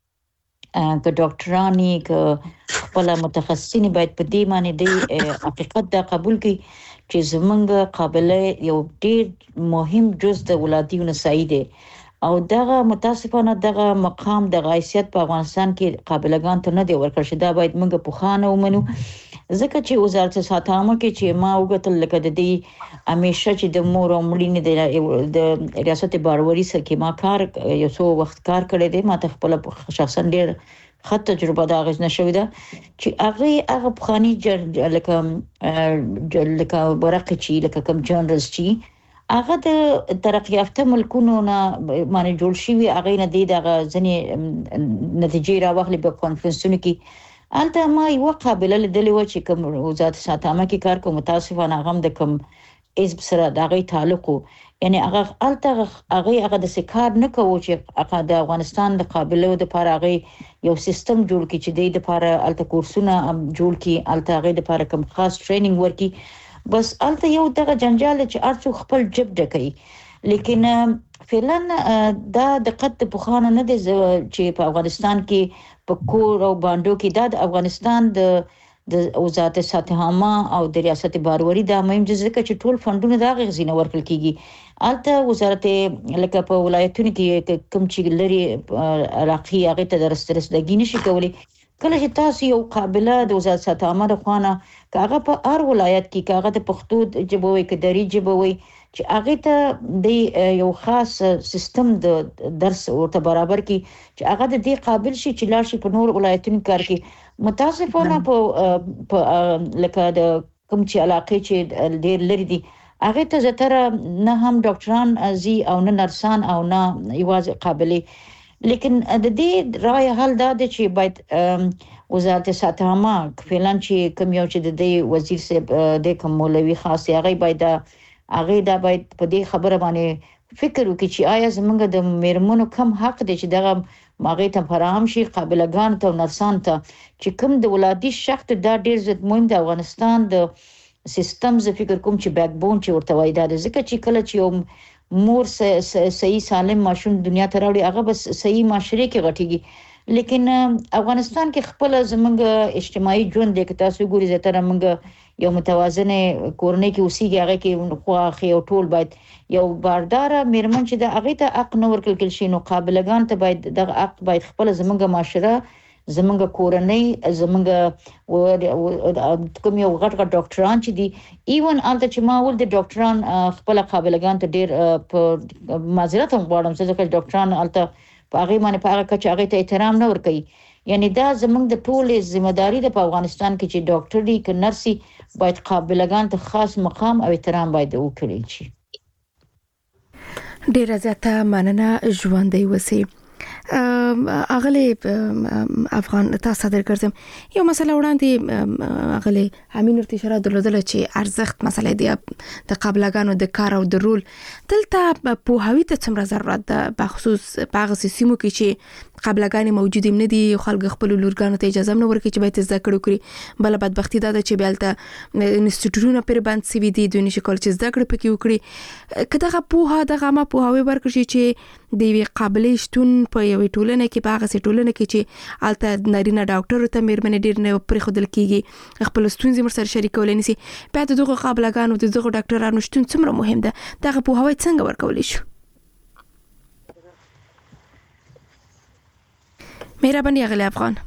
که ډاکټرانی که خپل متخصصین باید په دې معنی د حقیقت دا قبول کړي چې زمونږ قابلیت یو ډیر مهم جز د ولادي نسائی دی او دغه متاسفانه دغه مقام د حیثیت په افغانستان کې قابلګان ته نه دی ورکړل شوی دا باید موږ په خانه ومنو ځکه چې وزارت صحت عامه کې چې ما وګټل لکه د دې همیشه چې د مور او مړینې د ریاست باروری سره کې ما کار یو څو وخت کار کړی دی ما ته خپل شخصا ډیر خط تجربه دا غږ نشوي دا چې هغه هغه بخاني لکه لکه ورقه چې لکه کم جنرالز چې هغه د ترقی یافته ملکونو نه معنی جوړ شوی هغه نه دی دغه ځنې نتیجې راوخلي په کانفرنسونو کې البته ما یو قابلیت لیدلی و چې کوم وزارت صحت عامه کې کار کوم متاسفانه هغه د کوم حزب سره دغه تعلق یعنی هغه البته هغه هغه د سکار نه کوي چې هغه د افغانستان د قابلیت د لپاره هغه یو سیستم جوړ کړي چې د لپاره البته کورسونه جوړ کړي البته هغه د لپاره کوم خاص ټریننګ ورکړي بس البته یو دغه جنجال چې ارڅو خپل جب ډکې لیکن فعلا دا د قد په خانه نه دي چې په افغانستان کې په کور او باندو کې د افغانستان د د وزارت صحت عامه او د ریاست باروری دا مهم ځکه چې ټول فندونه دا غزینه ورکل کیږي البته وزارت لکه په ولایتونو کې کوم چې لري علاقې هغه ته درسترسدګی نشي کولی کله چې تاسو یو قابلیت د وزارت صحت عامه د خوانه کاغه په هر ولایت کې کاغه د پښتو جبوي کې دری جبوي چې هغه ته د یو خاص سیستم د درس ورته برابر کی چې هغه د دې قابل شي چې لار شي په نور ولایتونو کار کوي متاسفانه په لکه د کوم چې علاقې چې ډېر لري دي هغه ته زتره نه هم ډاکټران ازي او نه نرسان او نه یوازې قابلیت لیکن د دې رای حل دا دی چې باید وزارت صحت عامه فعلا چې کوم یو چې د دې وزیر صاحب د کوم مولوي خاص هغه باید هغه دا باید په دې خبره باندې فکر وکړي چې آیا زمونږ د میرمنو کم حق دی چې دغه ماغه ته فراهم شي قابلګان ته نرسان ته چې کوم د ولادي شخص دا ډیر زیات مهم د افغانستان د سیستم ز فکر کوم چې بیک بون چې ورته وای دا ځکه چې کله چې یو مور صحیح سالم ماشوم دنیا ته راوړي هغه بس صحیح معاشره کې غټيږي لیکن افغانستان کې خپل زمونږ اجتماعي ژوند د تاسو ګوري زتر موږ یو متوازنه کورنۍ کې اوسېږي هغه کې خواخي او ټول باید یو باردار میرمن چې د هغه ته حق نور کول شي نو قابلګان ته باید د حق باید خپل زمونږ معاشره زمونږ کورنۍ زمونږ کوم یو غټ غټ ډاکټران چې دي ایون الته چې ما ول د ډاکټران خپل قابلګان ته ډیر په معذرت هم غواړم چې ډاکټران الته په هغه باندې په هغه چې هغه ته احترام نه ورکوي یعنی دا زمونږ د ټولې ځمېداري د په افغانستان کې چې ډاکټر دی ک نرسي باید قابلګان ته خاص مقام او احترام باید وکړي شي ډیر زیاته مننه ژوندۍ وسی اغلی افغان تاسو درګرځم یو مسله وړاندې اغلی امین ورته اشاره درلودل چې ارزښت مسله دی د قابلګانو د کار او د رول دلته په هوی ته څومره ضرورت ده بخصوص باغ سیمو کې چې قابلګان موجود نه دي خلک خپل لورګانو ته اجازه نه ورکړي چې باید زده کړو کړي بل بدبختی ده چې بیلته انسټیټیوټونه پر باندې سی وی دي د نشي کول چې زده کړو پکې وکړي کله په دغه ما په هوی ورکړي چې د وی قابلیت شتون په یو ټولنه کې باغ سي ټولنه کې چې الته نارینه ډاکټر ته میرمن ډیر نه پر خودل کیږي خپل ستونزې مر سره شریکول نه سي په دغه قابلګانو د دغه ډاکټرانو شتون څومره مهم ده دغه په هوی څنګه ورکول شي مهرباني اغلی افغان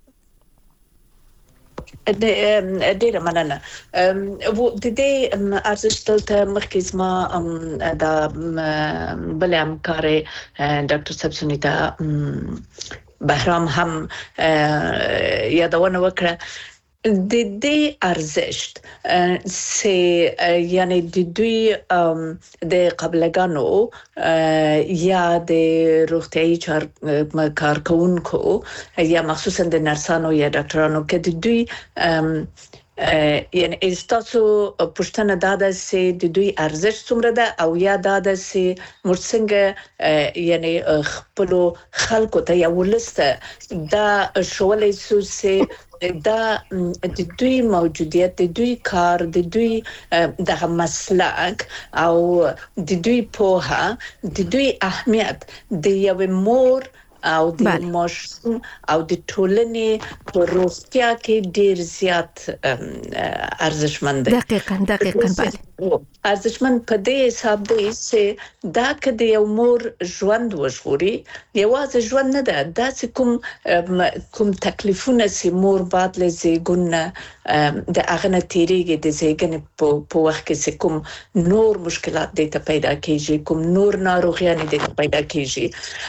د ډیره مننه و د دې ارزښت ته مخکې ما د بل همکار ډاکټر صاحب سنیتا بهرام هم یادونه وکړه د دې ارزښت سه یعنی د دوی د قبلګانو یا د روغتيایي کارکونکو یا مخصوصا د نرسانو یا ډاکټرانو کې د دوی یعنی استاسو پښتنه داده سي د دوی ارزښت څومره ده او یا داده سي موږ څنګه یعنی خپل خلکو ته یو لسته دا شولې سوسه دا د دوی موجودیت د دوی کار د دوی د مسلک او د دوی پوهه د دوی اهمیت د یو مور او د ماشوم او د ټولنې په روغتیا کې ډیر زیات ارزښتمند دی. دقیقاً دقیقاً بله ارزښتمند په دې حساب دی چې دا کله یو مور ژوند وژغوري یوازې ژوند نه ده دا چې کوم کوم تکلیفونه چې مور بعد له زیږون د اغنه تیریږي د زیږون په وخت کې کوم نور مشکلات د ته پیدا کیږي کوم نور ناروغیان د ته پیدا کیږي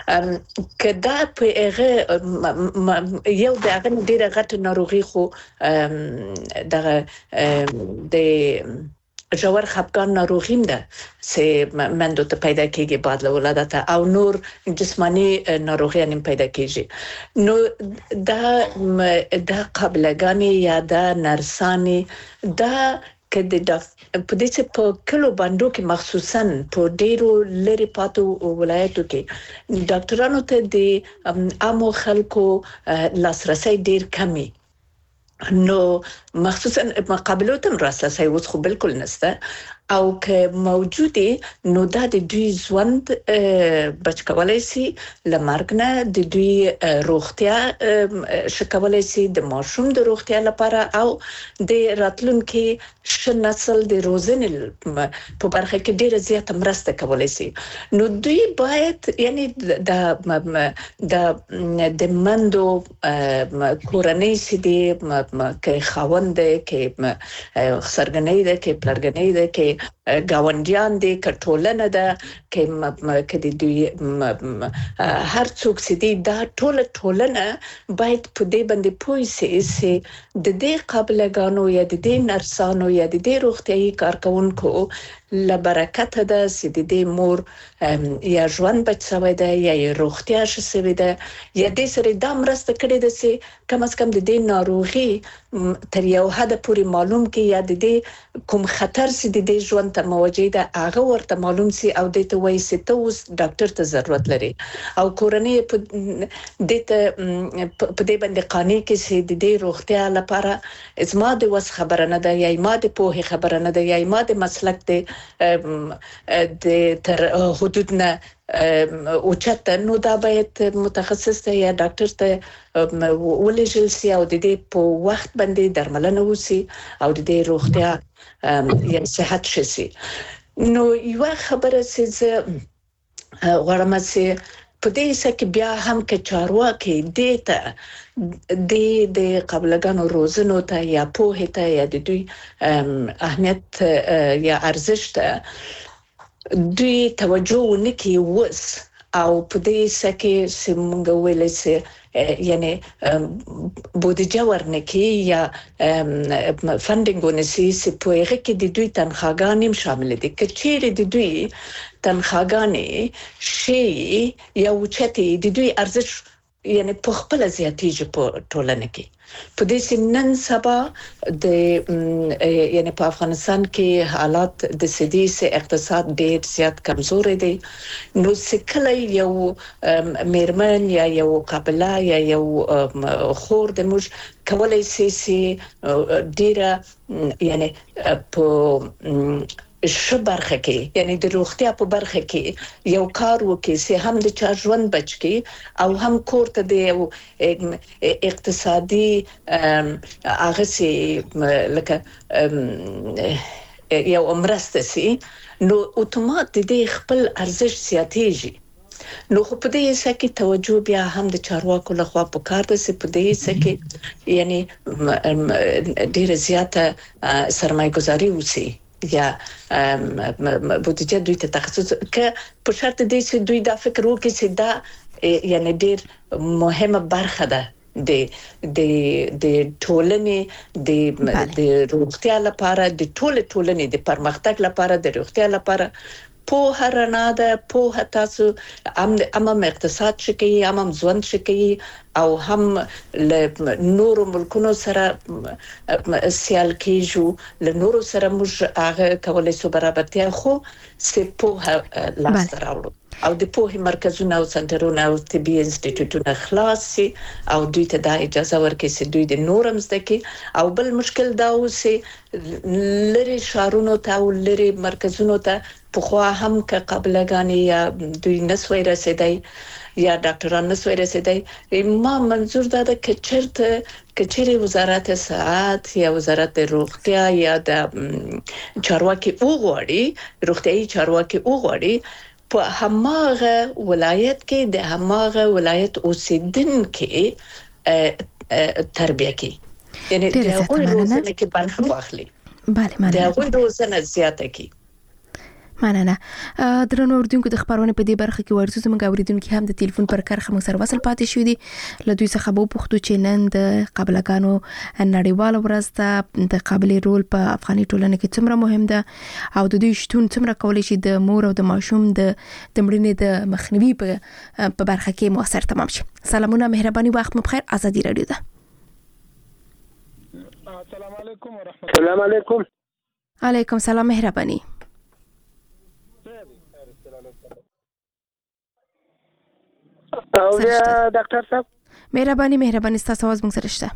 کدا په هغه یو د اغنه ډیره غټه ناروغي خو دغه د جوار خپګان ناروغیم ده چې مندو ته پیدا کیږي بعد له ولادت او نور جسمانی ناروغیان پیدا کیږي نو دا دا قبلګانی یا دا نرسانی دا کله د په دې چې په کلو باندې کې مخصوصا په ډیرو لری پاتو ولایتو کې ډاکټرانو ته د عامو خلکو لاسرسي ډیر کمی نو مخصوصا مقابلو تم راسه اوس خو بالکل نسته او که موجودي نو دا د دوی ژوند بچ کولای شي لمرګ نه د دوی روغتیا شکولای شي د ماشوم د روغتیا لپاره او د راتلونکي ش نسل د روزنې په برخه کې ډیره زیاته مرسته کولای شي نو دوی باید یعنی د د د مندو کورنۍ سي د کې خوند کې سرګنۍ ده کې پلرګنۍ ده کې گاونډیان دي کټولنه ده کې کدي دوی هر څوک سدي دا ټوله ټولنه باید په دې باندې پوي سي سي د دې قابلګانو یا د دې نرسانو یا د دې روغتيایي کارکونکو لبرکت ده چې د دې مور یا ژوند بچ شوی ده یا روغتیا شوی ده یا د سره د مرسته کړي ده چې کم از کم د دې ناروغي تر یو حد پورې معلوم کې یا د دې کوم خطر چې د دې ژوند ته موجود ده هغه ورته معلوم سي او د ته وایي چې ته اوس ډاکټر ته ضرورت لري او کورنۍ په دې ته په دې باندې قانې کې چې د دې روغتیا لپاره ازما د وس خبره نه ده یا ما د پوهه خبره نه ده یا ما د مسلک د د تر حدود نه اوچت نو دا باید متخصص ته یا ډاکټر ته ولېږل سي او د دې په وخت باندې درملنه وسی او د دې روغتیا یا صحت شي نو یو خبره چې غواړم چې په دې سکه بیا هم کې چارواکي دیتا د د قبلګانو روزنو ته یا پوهه ته یا د دوی اهمیت یا ارزښت دوی توجه ونکي وس او په دې سکه سیمونګ ویلې سي یعنی بودجه ورنکي یا فندینګ ونسي سي په هغه کې د دوی تنخواګانې شامل دي کچېره د دوی تنخواګانې شي یا وچتي د دوی ارزښت یعنی په خپل زیاتیږي په ټولنه کې په دې سنن سبا د یعنی په افغانستان کې حالات د سدي سه اقتصاد ډېر زیات کمزور دي نو سکله یو میرمن یا یو قبله یا یو خور د موږ کولای شي سي ډیره یعنی په ش برخه کې یعنی د روغتیا په برخه کې یو کار وکړي چې هم د چا ژوند بچ کی او هم کور ته د اقتصادي هغه سي لکه یو امرسته سي نو اتومات د خپل ارزښت زیاتېږي نو خو په دې سکه توجه بیا هم د چارواکو لخوا په کار ده چې په دې سکه یعنی ډیره زیاته سرمایه‌ګذاري وسی یا بودجه دوی ته تخصص که په شرط دی چې دوی دا فکر وکړي چې دا یعنی ډیر مهمه برخه ده د د د ټولنې د د روغتیا لپاره د ټول ټولنې د پرمختګ لپاره د روغتیا لپاره په هرنا ده په تاسو ام ام اقتصاد شکی ام ام ژوند شکی او هم له نورو ملکونو سره سیال کیږو له نورو سره موږ هغه کولای سو برابرتیا خو سپوه لاس راوړو او د پوهې مرکزونه او سنټرونه او طبي انسټیټیوټونه خلاص سي او دوی ته د اجازه ورکړي چې دوی د نورم زده کړي او بل مشکل دا اوسي لری شارونو ته او لری مرکزونو ته په خوا هم ک قبلګانی یا دوی نسوي رسیدای یا ډاکټران نسوي رسیدای ما منظور دا د کچرته کچري وزارت صحت یا وزارت روغتیا یا د چارواکي اوغوړي روغتيایي چارواکي اوغوړي په هماغه ولایت کې د هماغه ولایت اوسیدونکو تربیه کې یعنی د هغوی روزنه کې برخه واخلي بله مننه د هغوی روزنه زیاته کی مننه درنو اوریدونکو د خبرونه په دې برخه کې ورته زموږ اوریدونکو هم د ټلیفون پر کرخه مو سره وصل پاتې شو دي له دوی څخه به پوښتو چې نن د قبلګانو نړیوال ورځ ته د قابلیت رول په افغاني ټولنه کې څومره مهم ده او د دوی شتون څومره کولای شي د مور او د ماشوم د تمرینې د مخنیوي په په برخه کې موثر تمام شي. سلامونه مهرباني وخت مو بخیر. ازادي رادیو ده. السلام علیکم ورحمت الله. السلام علیکم. علیکم سلام مهرباني. او ډاکټر صاحب مهرباني مهرباني تاسو आवाज موږ سره شته.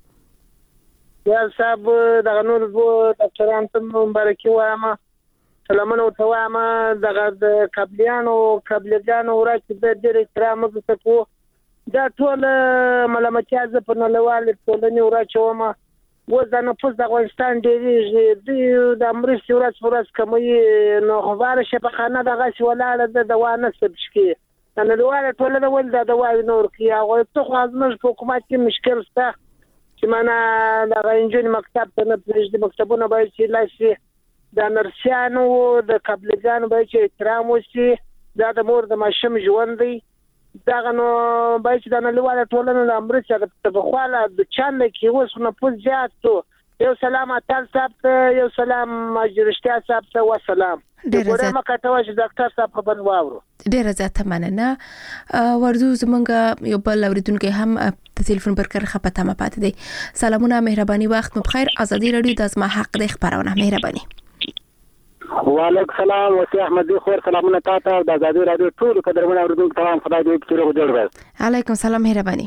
bale یا صاحب دغه نور ډاکټران ته مبارکي وایم سلامونه او توام دغه د قبلیانو قبلیانو ورته د ډېر احترام وکړو دا ټول ملامتیا ز په نړیوال ټولنې ورچوم و دا نه پوس د افغانستان ډېری د امریکا ورځ ورځ کومي نو خبره شپه خانه دغه ولاړه د دوانه سبشکي نن لواله ټول د ول د دوای نور کی هغه ته خو ازمش په حکومت کې مشکل سته چې معنا د غنجون مکتب ته نه پرېږدي مکتبونه باید چې لاسي د نرسانو د قبلګانو باید چې احترام وشي دا د مور د ماشوم ژوند دی دا نو باید چې د لواله ټول نه امریکا په خواله د چاند کې اوس نه پوز زیاتو یو سلام اتل صاحب یو سلام ماجرشتیا صاحب ته وسلام ډیره مکتوه چې ډاکټر صاحب خبر واورو ډیره زیاته مننه ورزو زمونږ یو بل اوریدونکو هم په ټلیفون پر کرخه پته ما پاتې دي. سلامونه مهرباني وخت مو بخیر. ازادي رادیو د ازما حق د خبرونه مهرباني. وعلیکم السلام وسی احمد خور سلامونه تاسو د ازادي رادیو ټول قدرمن اوریدونکو تمام خدای دې کړو جوړ وي. علیکم السلام مهرباني.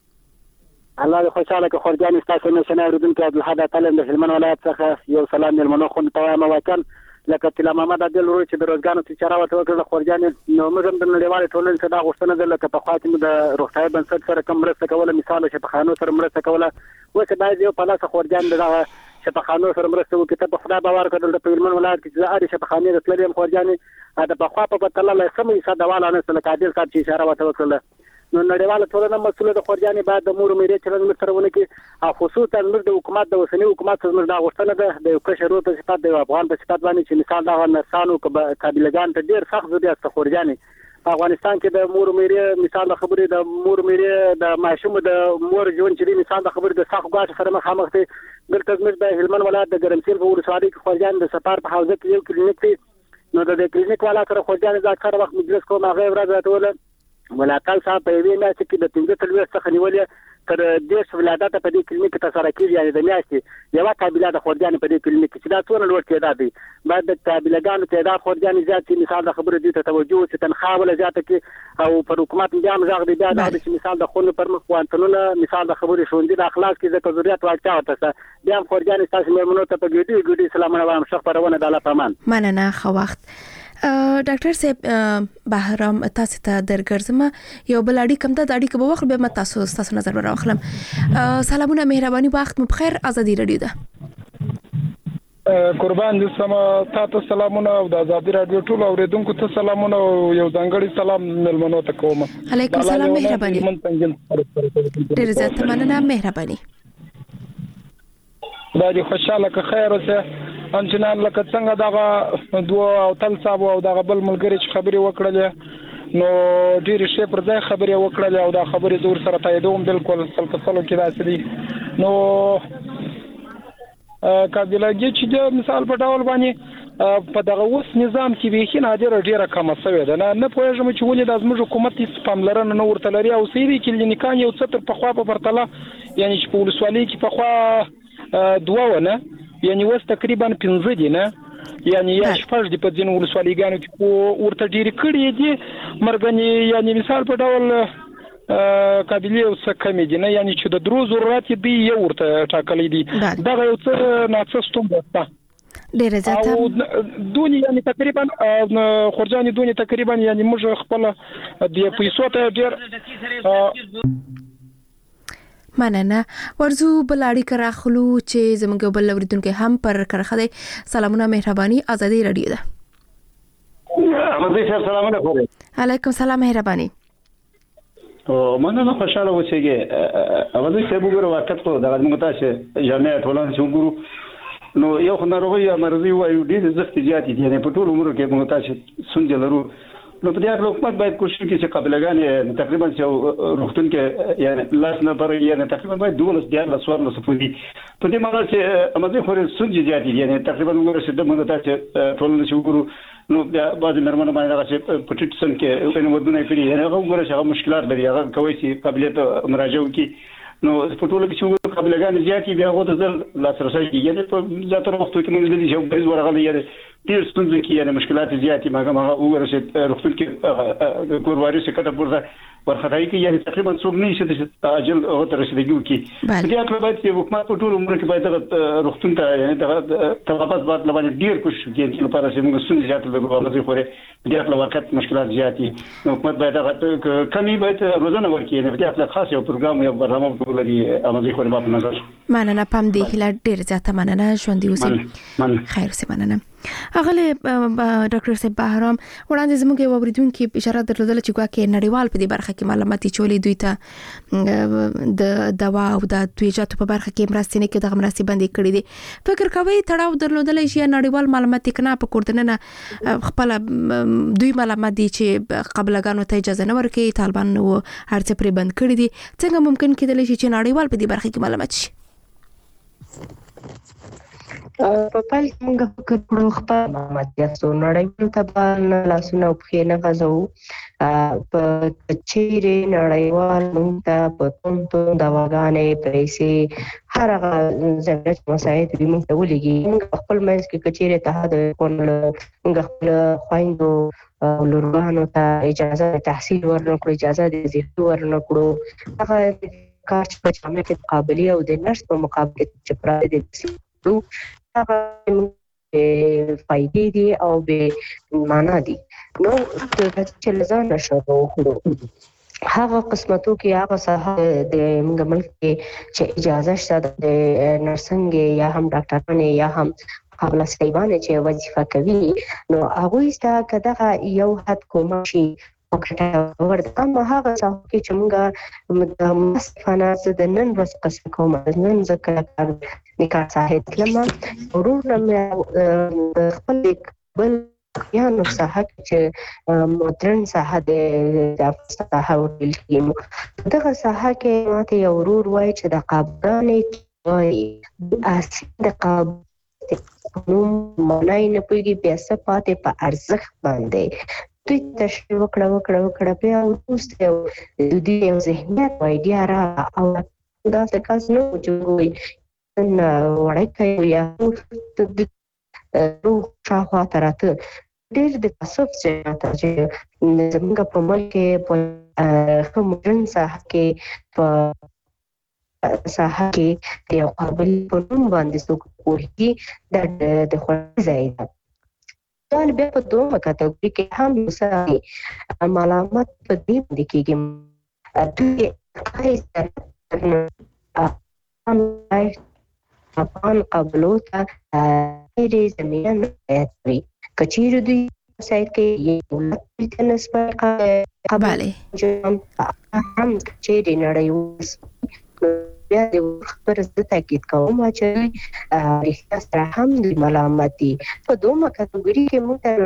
الله خوشاله که خورجان تاسو نه شنه اوریدونکو عبدالحد تعالی د هلمند ولایت څخه یو سلام ملمنو خو تمام وکړ لکه تل محمد عادل روي چې د روزګانو تجارت وته وکړه خورجان نو موږ هم د نړیوال ټولنې څخه دا غوښتنه ده لکه په خاطر د روغتیا بنسټ سره کوم مرسته کوله مثال چې په خانو سره مرسته کوله وڅ باید یو په لاس خورجان د چې په خانو سره مرسته وکړي ته په خدای باور کړل د هلمند ولایت کې چې اړ چې په خانې د تللیم خورجان دا په خوا په تل له سمې صدواله نه سره عادل کار چې اشاره وته وکړه نو نړیواله ټولنه مسؤل د خورجان بعد د مور مېرې چلند مترونه کې او خصوصا د حکومت د وسنی حکومت څخه د غوښتنه ده د یو کشرو په صفات د افغان په صفات باندې چې مثال دا نرسانو قابلګان ته ډیر سخت زدي است خورجان په افغانستان کې د مور مېرې مثال د خبرې د مور مېرې د ماشوم د مور ژوند چې مثال د خبرې د سخت غاټ سره مخامخ دي دلته زموږ د هلمند ولایت د ګرمسیر په ولسوالۍ کې خورجان د سفر په حوزه کې یو کلینیک دی نو د کلینیک والا سره خورجان د اکثر وخت مجلس کوم هغه ورځ راټول ولاتل صاحب په وینا چې د پنځه تلوي څخه نیولې تر دې ولادت په دې کلینیک ته سره کېږي یعنی د میاشتې یو قابلیت د خورجان په دې کلینیک کې دا څونه لوړ تعداد دی بعد د قابلګانو تعداد خورجان زیات مثال د خبرې دي ته توجه چې تنخواه ولا زیاته کې او پر حکومت انجام زغ دی بیا د مثال د خونو پر مخ وانتونه مثال د خبرې شوندې د اخلاق کې ذکر ضرورت واقعا ورته بیا خورجان تاسو مېرمنو ته په ګډي ګډي سلامونه وایم شخ پرونه د الله پامان مننه خو وخت ډاکټر صاحب بهرام تاسو ته درګرځم یو بل اړیکه کوم د اړیکه په وخت به ما تاسو تاسو نظر راوخلم. سلامونه مهرباني وخت مو بخیر. ازادي رادیو ده. قربان دې سم تاسو سلامونه او د ازادي رادیو ټول اوریدونکو ته سلامونه او یو ځانګړي سلام ملمنو ته کوم. علیکم السلام مهرباني. ډیر زیات مننه مهرباني. دا دې خوشاله که خیر اوسه انجنان لکه څنګه دغه دوه او تل صاحب او دغه بل ملګری چې خبرې وکړلې نو ډېر شی پر ځای خبرې وکړلې او دا خبرې زور سره تاییدوم بالکل سلکسلو کې داسې دي نو قابلګي چې د مثال په ډول باندې په دغه اوس نظام کې به نه ډیره ډیره کم شوې ده نه نه پوهېږم چې ولې د زموږ حکومت هیڅ پاملرنه نه ورته لري او سیری کلینیکان یو څه تر پخوا په پرتله یعنی چې په ولسوالۍ کې پخوا دوه ونه یعنی اوس تقریبا پنځه دي نه یعنی یا شپږ دي په ځینو ولسوالیګانو کې ورته ډیری کړي دي مرګنی یعنی مثال په ډول قابلیت او څه کمی دي نه یعنی چې د درو ضرورت دی یو ورته ټاکلې دي دا یو څه ناڅستوم ده ډیره زیاته او دونی یعنی تقریبا خورجانی دونی تقریبا یعنی موږ خپل د پیسو ته ډیر مننه ورزو بلاړی کرا خلو چې زموږ بل اوریدونکو هم پر کرخه دي سلامونه مهرباني ازادي رادیو ده مزه سلامونه کوم علیکم سلام مهرباني او مننه خوشاله اوسېږي اوازې څه وګورو وخت ته د غږ متاشه جامعه ټولنه چې وګورو نو یو خناروغي یا مرضی وایو ډېر زخت زیات دي نه په ټول عمر کې موږ تاسو سنجل لرو نو په دې اړه حکومت باید کوشش وکړي چې قبلګان تقریبا چې روغتون کې یعنی لاس نه پر یعنی تقریبا باید دولس دیار لسوار نه سپوري په دې معنی چې امازي خوري سنجل زیات دي یعنی تقریبا موږ رسېد موږ تاسو ټول نشو وګورو نو بیا بعض مرمنه باندې راځي په ټیټسن کې په ودونه کړی یعنی هغه وګوره چې هغه مشکلات لري هغه کوي چې قابلیت مراجعه وکړي نو په ټولو کې چې قابلګان زیات بیا غوډه ځل لاسرسي کیږي په زیاتره وخت کې موږ د دې یو بل ورغلي یعنی ډیر ستونزې کې یعنی مشکلات زیات ما ما وګورئ روغتون کې کورواري څخه کټه پورته ورخدای کې یعنی تقریبا څوم نه شي د اجل او تر رسیدګي وکي دې اړه باید چې حکومت په ټول عمر کې باید روغتون ته یعنی د تغابط بعد لبان ډیر کوشش کوي چې لپاره چې موږ ستونزې زیات لګو او ځي خوري دې اړه وخت مشکلات زیات دي حکومت باید کمی باید روزانه ورکړي یعنی دې اړه خاص یو پروګرام یو برنامه ولري امازي خوري په نظر مننه پم دی هله ډیر زیاته مننه ژوند اوسئ خیر سي مننه اغله ډاکټر صاحب بهرام وړاندې زموږ یو اوریدونکو اشاره درلودل چې ګواکې نړیوال په دې برخه کې معلوماتي چولې دوی ته د دوا او د تویجاتو په برخه کې مرستې نه کې د مرستې باندې کړې دي فکر کوي تړاو درلودل شي نړیوال معلوماتي کنا په کوردنه خپل دوی معلومات دي چې قبلګانو ته اجازه نه ورکړي طالبان نو هرڅه پرې بند کړی دي څنګه ممکن کېدل شي چې نړیوال په دې برخه کې معلومات شي په پال موږ فکر کړو خپل معلومات یاسو نړیوال ته لاسونه په نه غزو په چیرې نړیوال موږ ته په تون تون دواګانې پیسې هر هغه ضرورت مسایل دې موږ ته ولګي موږ خپل مېز کې کچېره ته د کول موږ خپل خويندو لورغانو ته اجازه تحصیل ورنکړو اجازه دې زیاتو ورنکړو هغه کار چې په جامعه کې قابلیت او د نرس په مقابله چې پراته دي نو هغه فائدې دي او به معنا دي نو د چلزان نشو هغه قسمتو کې هغه صحه د موږ ملک کې چې اجازه شته د نرسنګ یا هم ډاکټرانه یا هم قبل سیبانه چې وظیفه کوي نو هغه ستا کده یو حد کوم شي او کټه ورته اما هغه څه چې موږ د مصفانه د نن ورځ قصه کوم نن ذکر کار نکاح صاحب لما ورور مې خپل بل یا نو صحه چې مدرن صحه د صحه ورل کېمو دغه صحه کې ماته یو ورور وای چې د قابلانې وای اصل د قاب نو مونای نه پويږي پیسې پاتې په ارزښت باندې دوی تشریح وکړه وکړه وکړه بیا وروسته د دې یو ذهنیت وایډیا را او دا څه کاس نو جوړوي نن وړکه یا د روح شاوخوا تراته ډېر د تاسف چې زموږ په ملک کې په کومرن صحه کې په صحه کې د قابل په نوم باندې څوک کوي د د خوځ ځای دا بیا په دوه کټګوري کې هم مساوي معلومات په دې باندې کېږي دوی هاي هم افغان قبلوتا ډېرې زمینه نه کچیر دوی سایت کې یو ولایت نسبت قباله هم چې د نړیوال بیا د خبر زده تاکید کوم چې رښتیا سره هم د معلوماتي په دوه کټګوري کې موږ ته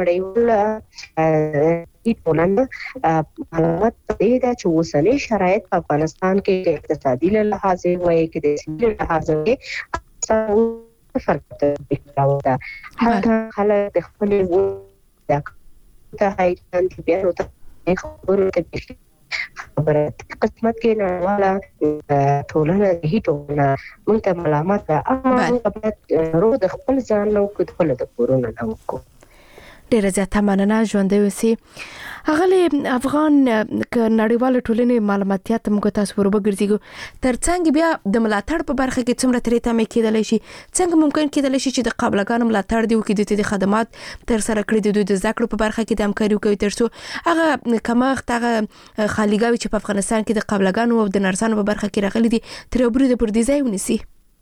نړیوال ټولنه معلومات دې دا چې اوسنۍ شرایط په افغانستان کې اقتصادي لحاظ وایي کې د سیاسي لحاظ کې فرق راوړه حتی خلک د خپل وو ته هایټن کې بیا نو ته خبرو ته خبره قسمت کې نه والا ټولنه هیټونه مونږ ته ملامت ده اما موږ روز د خپل ځان نو کو خپل د کورونه نو کو ډیره زیاته مننه ژوندۍ اوسئ. هغه افغان ک نړیوال ټولنې معلوماتیات موږ تاسو ور وګرځیږو ترڅنګ بیا د ملاتړ په برخه کې څومره ترې تمه کېدلی شي څنګه ممکن کېدلی شي چې د قابلګانو ملاتړ دی او کې د خدمات تر سره کړی د دوی د ذکر په برخه کې د همکاري کوي ترڅو هغه کمښت هغه خالیګاوي چې په افغانستان کې د قابلګانو او د نرسانو په برخه کې راغلي دي تر اوبري د پر دي ځای ونیسي.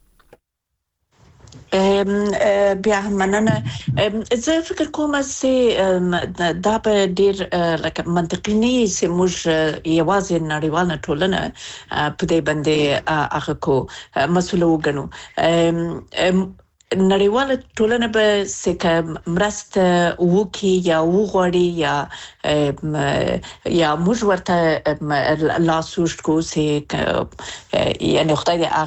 بیا مننه زه فکر کوم چې دا په ډیر لکه منطقي نه چې موږ یوازې نړیواله ټولنه په دې باندې هغه کو مسؤل وګڼو. نړیواله ټولنه به څنګه مرسته وکي یا وغوړي یا یا موږ ورته لاسوشت کو چې یعنی خدای دې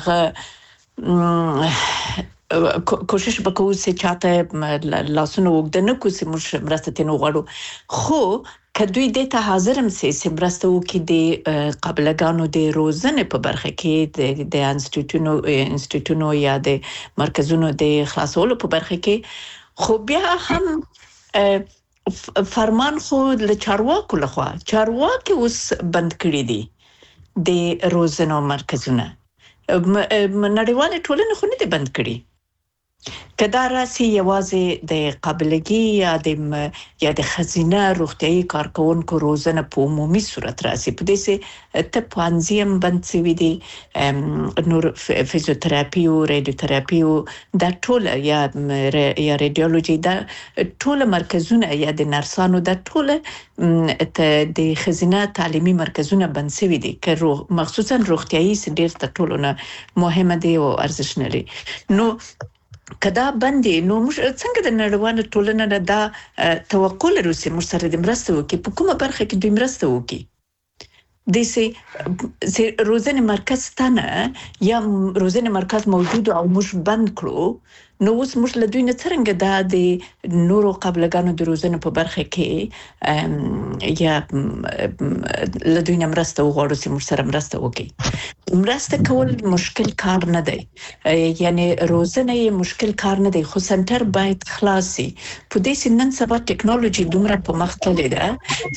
هغه کوشش وکړو چې چاته لاسونه وګدنه کو چې موږ مرسته تنو غواړو خو کدوې د ته حاضرم چې مرسته وکړي د قابلګانو د روزنې په برخه کې د د انسټیټیوټونو انسټیټیوټونو یا د مرکزونو د خلاصولو په برخه کې خو بیا هم فرمان خو له چارواکو لخوا چارواکي اوس بند کړی دي د روزنو مرکزونه نړیواله ټولنه خو نه دي بند کړی کدا راسي یوازې د قابلګي یا د یا د خزینه روغتيایي کارکونکو روزنه په عمومي صورت راسي په دې سه ته پانزیم بند سوي دي نور فزیوتراپي او ریډیوتراپي دا ټول یا یا ریډیولوژي دا ټول مرکزونه یا د نرسانو دا ټول ته د خزینه تعلیمي مرکزونه بند سوي دي که مخصوصا روغتيایي ډیر ته ټولونه مهمه دي او ارزښت لري. نو کدا باندې نو موږ څنګه د نړیوال ټولنې نه دا توقع لرو چې موږ سره د مرسته وکړي په کومه برخه کې دوی مرسته وکړي د سي روزنه مرکز ستانه یا روزنه مرکز موجود او موږ بند کړو نو اوس موږ له دوی نه څنګه دا د نورو قابلګانو د روزنه په برخه کې یا له دوی نه مرسته وغواړو چې موږ سره مرسته وکړي. مرسته کول مشکل کار نه دی یعنی روزنه یې مشکل کار نه دی خو سنټر باید خلاصي په دې سنن سبا ټیکنالوژي دومره په مخ تللی ده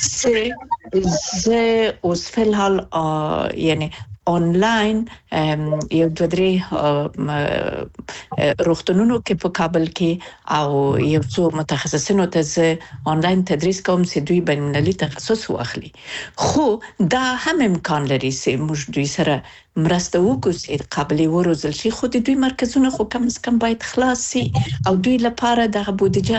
چې زه اوس فلحال یعنی آنلاین یو دوه درې روغتونونو کې په کابل کې او یو څو متخصصینو ته زه آنلاین تدریس کوم چې دوی بین المللي تخصص واخلي خو دا هم امکان لري چې موږ دوی سره مرسته وکړو چې قابلیت وروزل شي خو د دوی مرکزونه خو کم از کم باید خلاص شي او دوی لپاره د بودیجه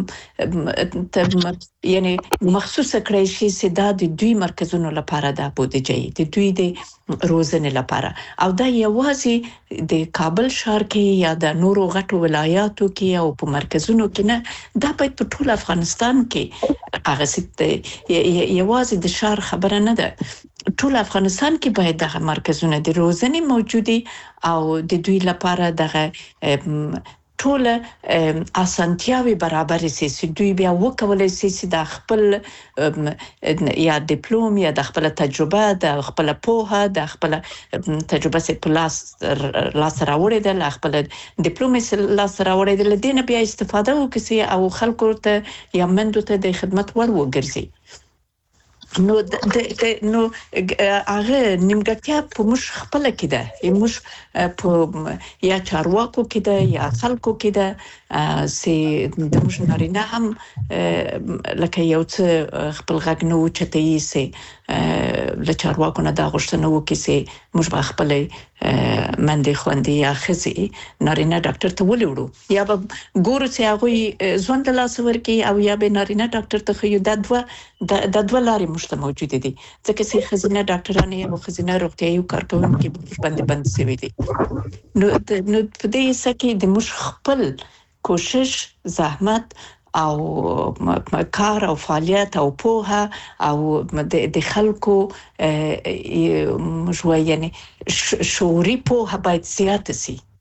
یعنی مخصوصه کړی شي چې دا د دوی مرکزونو لپاره د بودیجه د دوی د روزنې لپاره او دا یوازې د کابل ښار کې یا د نورو غټو ولایاتو کې او په مرکزونو کې نه دا باید په ټول افغانستان کې هغه ست یوازې د ښار خبره نه ده ټول افغانستان کې باید دغه مرکزونه د روزنې موجودي او د دوی لپاره دغه ټول اسانتیاوي برابر سي چې دوی بیا وکولای شي چې د خپل یا ډیپلوم یا د خپل تجربه د خپل پوهه د خپل تجربه سي پلاس لاس راوړي د خپل ډیپلوم سي لاس راوړي د لدینه بیا استفاده وکړي او خلکو ته یا مندو ته د خدمت ور وګرځي نو د نو هغه نیمګړتیا په موږ خپل کې ده موږ په یا چارواکو کې ده یا خلکو کې ده چې د موږ نارینه هم لکه یو څه خپل غږ نه وچتای سي له چارواکو نه دا غوښتنه وکړي چې موږ به خپل منډه خوندې یا خزي نارینه ډاکټر ته ولېړو یا به ګورو چې هغه ځوان د لاس ورکی او یا به نارینه ډاکټر ته خو د دوه د دوه لارې مشته موجود دي ځکه چې خزینه ډاکټرانه یا خزینه روغتيایي کارکونکو باندې بند سوي دي نو نو په دې سکه د مش خپل کوشش زحمت او کار او فعالیت او پوهه او د خلکو مشوي یعنی شعوري پوهه باید زیات شي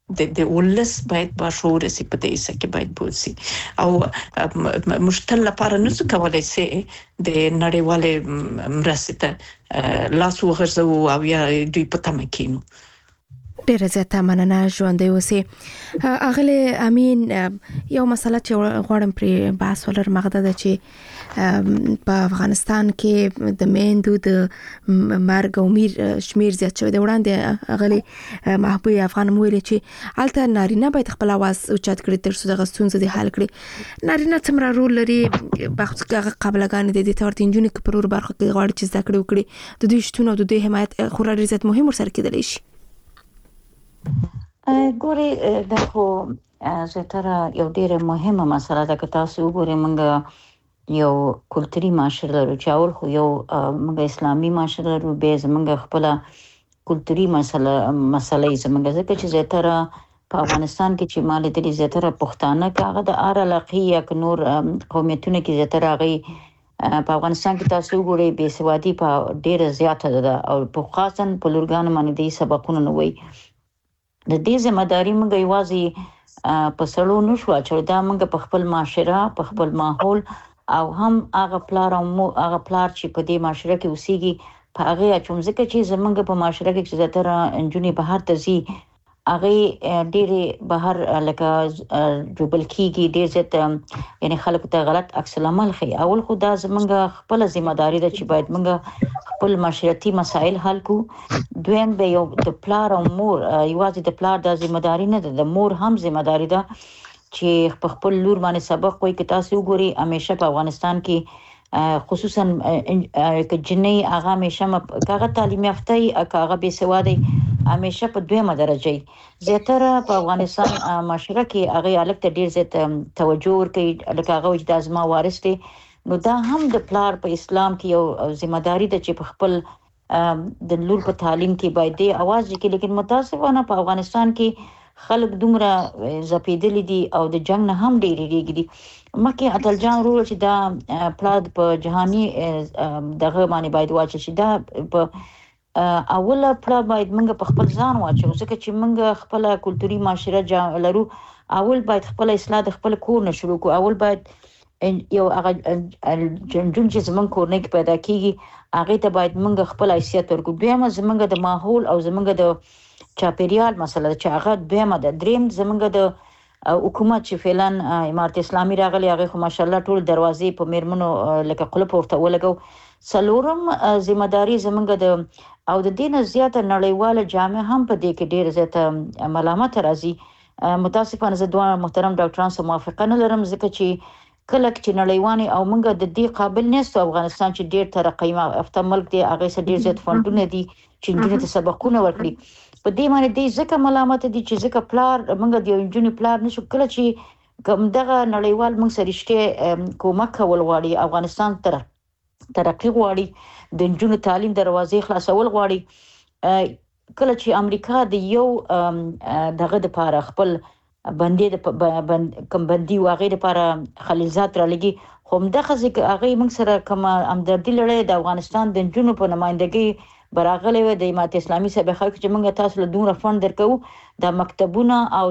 د د ولس باید باشعور سي په دې سکه باید بوسي او مشتل لپاره نسو کولای سي د نړیواله مرستې ته لاس وغورځو او یا دوی په تمه کینو. ډیره زیاته مننه ژوندۍ اوسئ. اغله امین یو مسله چې غواړم پرې بحث ولرم هغه ده چې په افغانستان کې د میندو د مرګ او میر شمیر زیات شوی دی. وړاندې اغله محبوب افغان ویل چې الته نارینه باید خپل आवाज اوچت کړي تر څو د غستون زدي حل کړي. نارینه څومره رول لري بخصوص هغه قبلګان د دې تورت انجونی کې پرور برخه کې غواړي چې زده کړي وکړي د دوی شتون او د دوی حمایت خورا ډیر زیات مهم ورسره کېدلی شي. ګوري دا خو زه یو ډیره مهمه مسله ده که تاسو وګورئ موږ یو کلتوري معاشره لرو چې اول خو یو موږ اسلامي معاشره لرو به زموږ خپل کلتوري مسله مسلې زموږ ځکه چې زیاتره په افغانستان کې چې مال دي زیاتره پښتانه کاغه د ار علاقې یا نور قومیتونه کې زیاتره غي په افغانستان کې تاسو وګورئ بې سوادي په ډیره زیاته ده او په خاصه په لورګانو باندې دي سبقونه نه وي. د دې ځمداري موږ یوازې په سړو نشو چې دا موږ په خپل معاشره په خپل ماحول او هم هغه پلار او هغه پلار چې په دې معاشره کې اوسېږي په هغه چوم ځکه چې زمونږ په معاشره کې چې زیاتره انجونی بهر ته ځي هغه ډېر بهر لکه جوبل کیږي ډېر زیات یعنی خلک ته غلط عکس العمل خي. اول خو دا زمونږ خپل ځمداري ده چې باید موږ خپل معاشرتي مسائل حل کو. دویم به یو د پلار او مور یوازې د پلار د ذمہداري نه ده د مور هم ذمہداري ده چې په خپل لور باندې سبق وایي. که تاسو وګورئ همیشه په افغانستان کې خصوصا که جنې هغه همیشه کاغه تعلیم یافته ای کاغه بې سواده همیشه په دویمه درجه زیاتره په افغانستان معاشره کې هغه الګ ته ډیر زیات توجه ورکوي لکه هغه چې د ازما وارث دي. نو دا هم د پلار په اسلام کې یو ذمہداري ده چې په خپل د لور په تعلیم کې باید دی आवाज وکړي. لیکن متاسفانه په افغانستان کې خلک دومره زپیدلی دي او د جنگ نه هم ډېری ریګي. مکه اتل جان رول چې دا پلاد په جهاني دغه باندې باید واچي چې دا په اوله پلا باید موږ په خپل ځان واچو ځکه چې موږ خپل کلتوري معاشره لرو. اول باید خپل اصلاح د خپل کور نه شروع کو. اول باید یو هغه جنجون چې زمونږ کورنۍ کې پیدا کیږي هغه ته باید موږ خپل حیثیت ورکړو. دویمه زمونږ د ماحول او زمونږ د چاپیریال مسله چې هغه دویمه ده. دریم زمونږ د حکومت چې فعلن امارت اسلامي راغلی هغه خو ماشاءالله ټول دروازې په میرمنو لکه قلپ ورته ولګو. څلورم ذمہداري زمونږ د او د دین زیاته نړیواله جامعه هم په دې کې ډیر زیاته ملامت راځي. متاسفانه زه دوه محترم ډاکټران سره موافقه نه لرم ځکه چې کله چې نړیواني او موږ د دې قابل نهستو. افغانستان چې ډیر ترقی یافته ملک دی هغه سره ډیر زیات فندونه دي چې انجونی ته سبقونه ورکړي. په دې باندې دې ځکه ملامت دي چې ځکه پلار موږ د انجونی پلار نشو کله چې کوم دغه نړیوال موږ سره رښتیا کومک کول غواړي افغانستان تر ترقی غواړي د انجونی تعلیم دروازې خلاصول غواړي. کله چې امریکا د یو دغه د لپاره خپل بندي د کم بندي واغې لپاره خلیلزات را لګي خو مدغه ځکه هغه موږ سره کوم همدردي لري د افغانستان د جنوب په نمائندګي براغلي و د امارت اسلامي سره خلک چې موږ تاسو له دومره فند درکو د مکتبونه او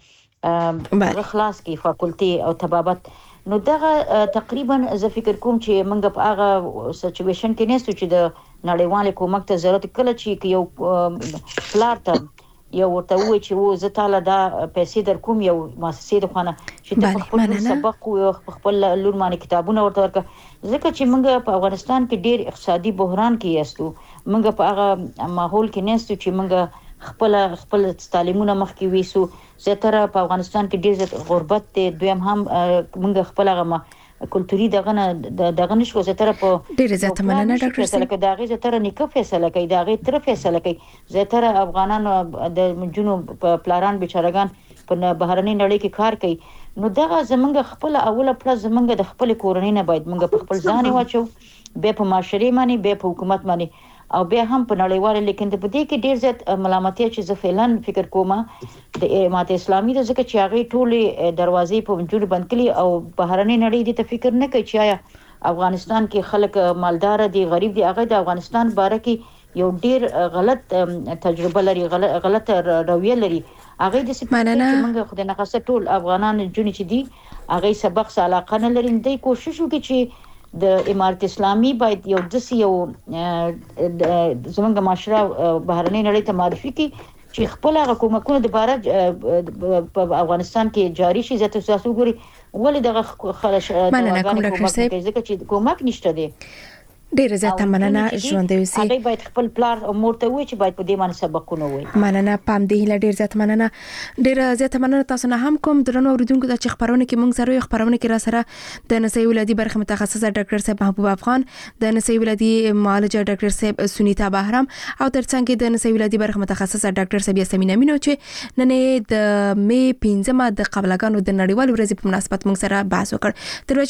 د خلاص کی فاکولټي او طبابت. نو دغه تقریبا زه فکر کوم چې موږ په هغه سچويشن کې نهستو چې د نړیوال کومک ته ضرورت کله چې یو پلار ته یو ورته وای چې و زه تعالی دا پیسې در کوم یو مؤسسې د خانه چې ته خپل سبق او خپل لور باندې کتابونه ورته ورک ځکه چې موږ په افغانستان کې ډیر اقتصادي بحران کې یاستو. موږ په هغه ماحول کې نهستو چې موږ خپل خپل تعلیمونه مخکې وېسو. زیاتره په افغانستان کې ډیر زیات غربت دی. دویم هم موږ خپل هغه کلتوري دغه نه دغه نشو زیاتره په ډیر زیات مننه ډاکټر صاحب لکه داغه زیاتره نیکه فیصله کوي داغه تر فیصله کوي. زیاتره افغانانو د جنوب پلاران بیچارهګان په بهرنۍ نړۍ کې کار کوي. نو دغه زمونږ خپل اوله پلس زمونږ د خپل کورنۍ نه باید موږ په خپل ځان واچو به په معاشري باندې به په حکومت باندې او به هم په نړیواله. لیکن د بده کې ډیر زیات ملامتي چې زه فعلن فکر کوم د امارت اسلامي د ځکه چې هغه ټول دروازې په منجور بند کړي او بهرنۍ نړۍ دې ته فکر نه کوي چې افغانستان کې خلک مالدار دي غریب دي. هغه د افغانستان باره کې یو ډیر غلط تجربه لري غلط رویه لري. هغه د سپینې چې موږ خو د نقص ټول افغانان جون چې دي هغه سبق علاقه نه لري د کوشش وکړي چې د امارت اسلامي باید یو د یو زمونږ معاشره بهرنۍ نړۍ ته معرفي کړي چې خپل حکومتونه د بارد په افغانستان کې جاری شي ځکه تاسو ګوري ولې دغه خلش مننه کومک نشته دی ډیر زیاته مننه ژوند اوسې هغه باید خپل پلان او مورته وي چې باید په دې باندې سبقونه وي مننه پام دی له ډیر زیاته مننه ډیر زیاته مننه تاسو نه هم کوم درنو اوریدونکو د خبرونه کې موږ سره یو خبرونه کې را سره د نسي ولادي برخه متخصص ډاکټر صاحب محبوب افغان د نسي ولادي معالجه ډاکټر صاحب سنیتا بهرام او ترڅنګ د نسي ولادي برخه متخصص ډاکټر صاحب یاسمین امینو چې نن د می پنځمه د قبلګانو د نړیوال ورځې په مناسبت موږ سره بحث وکړ تر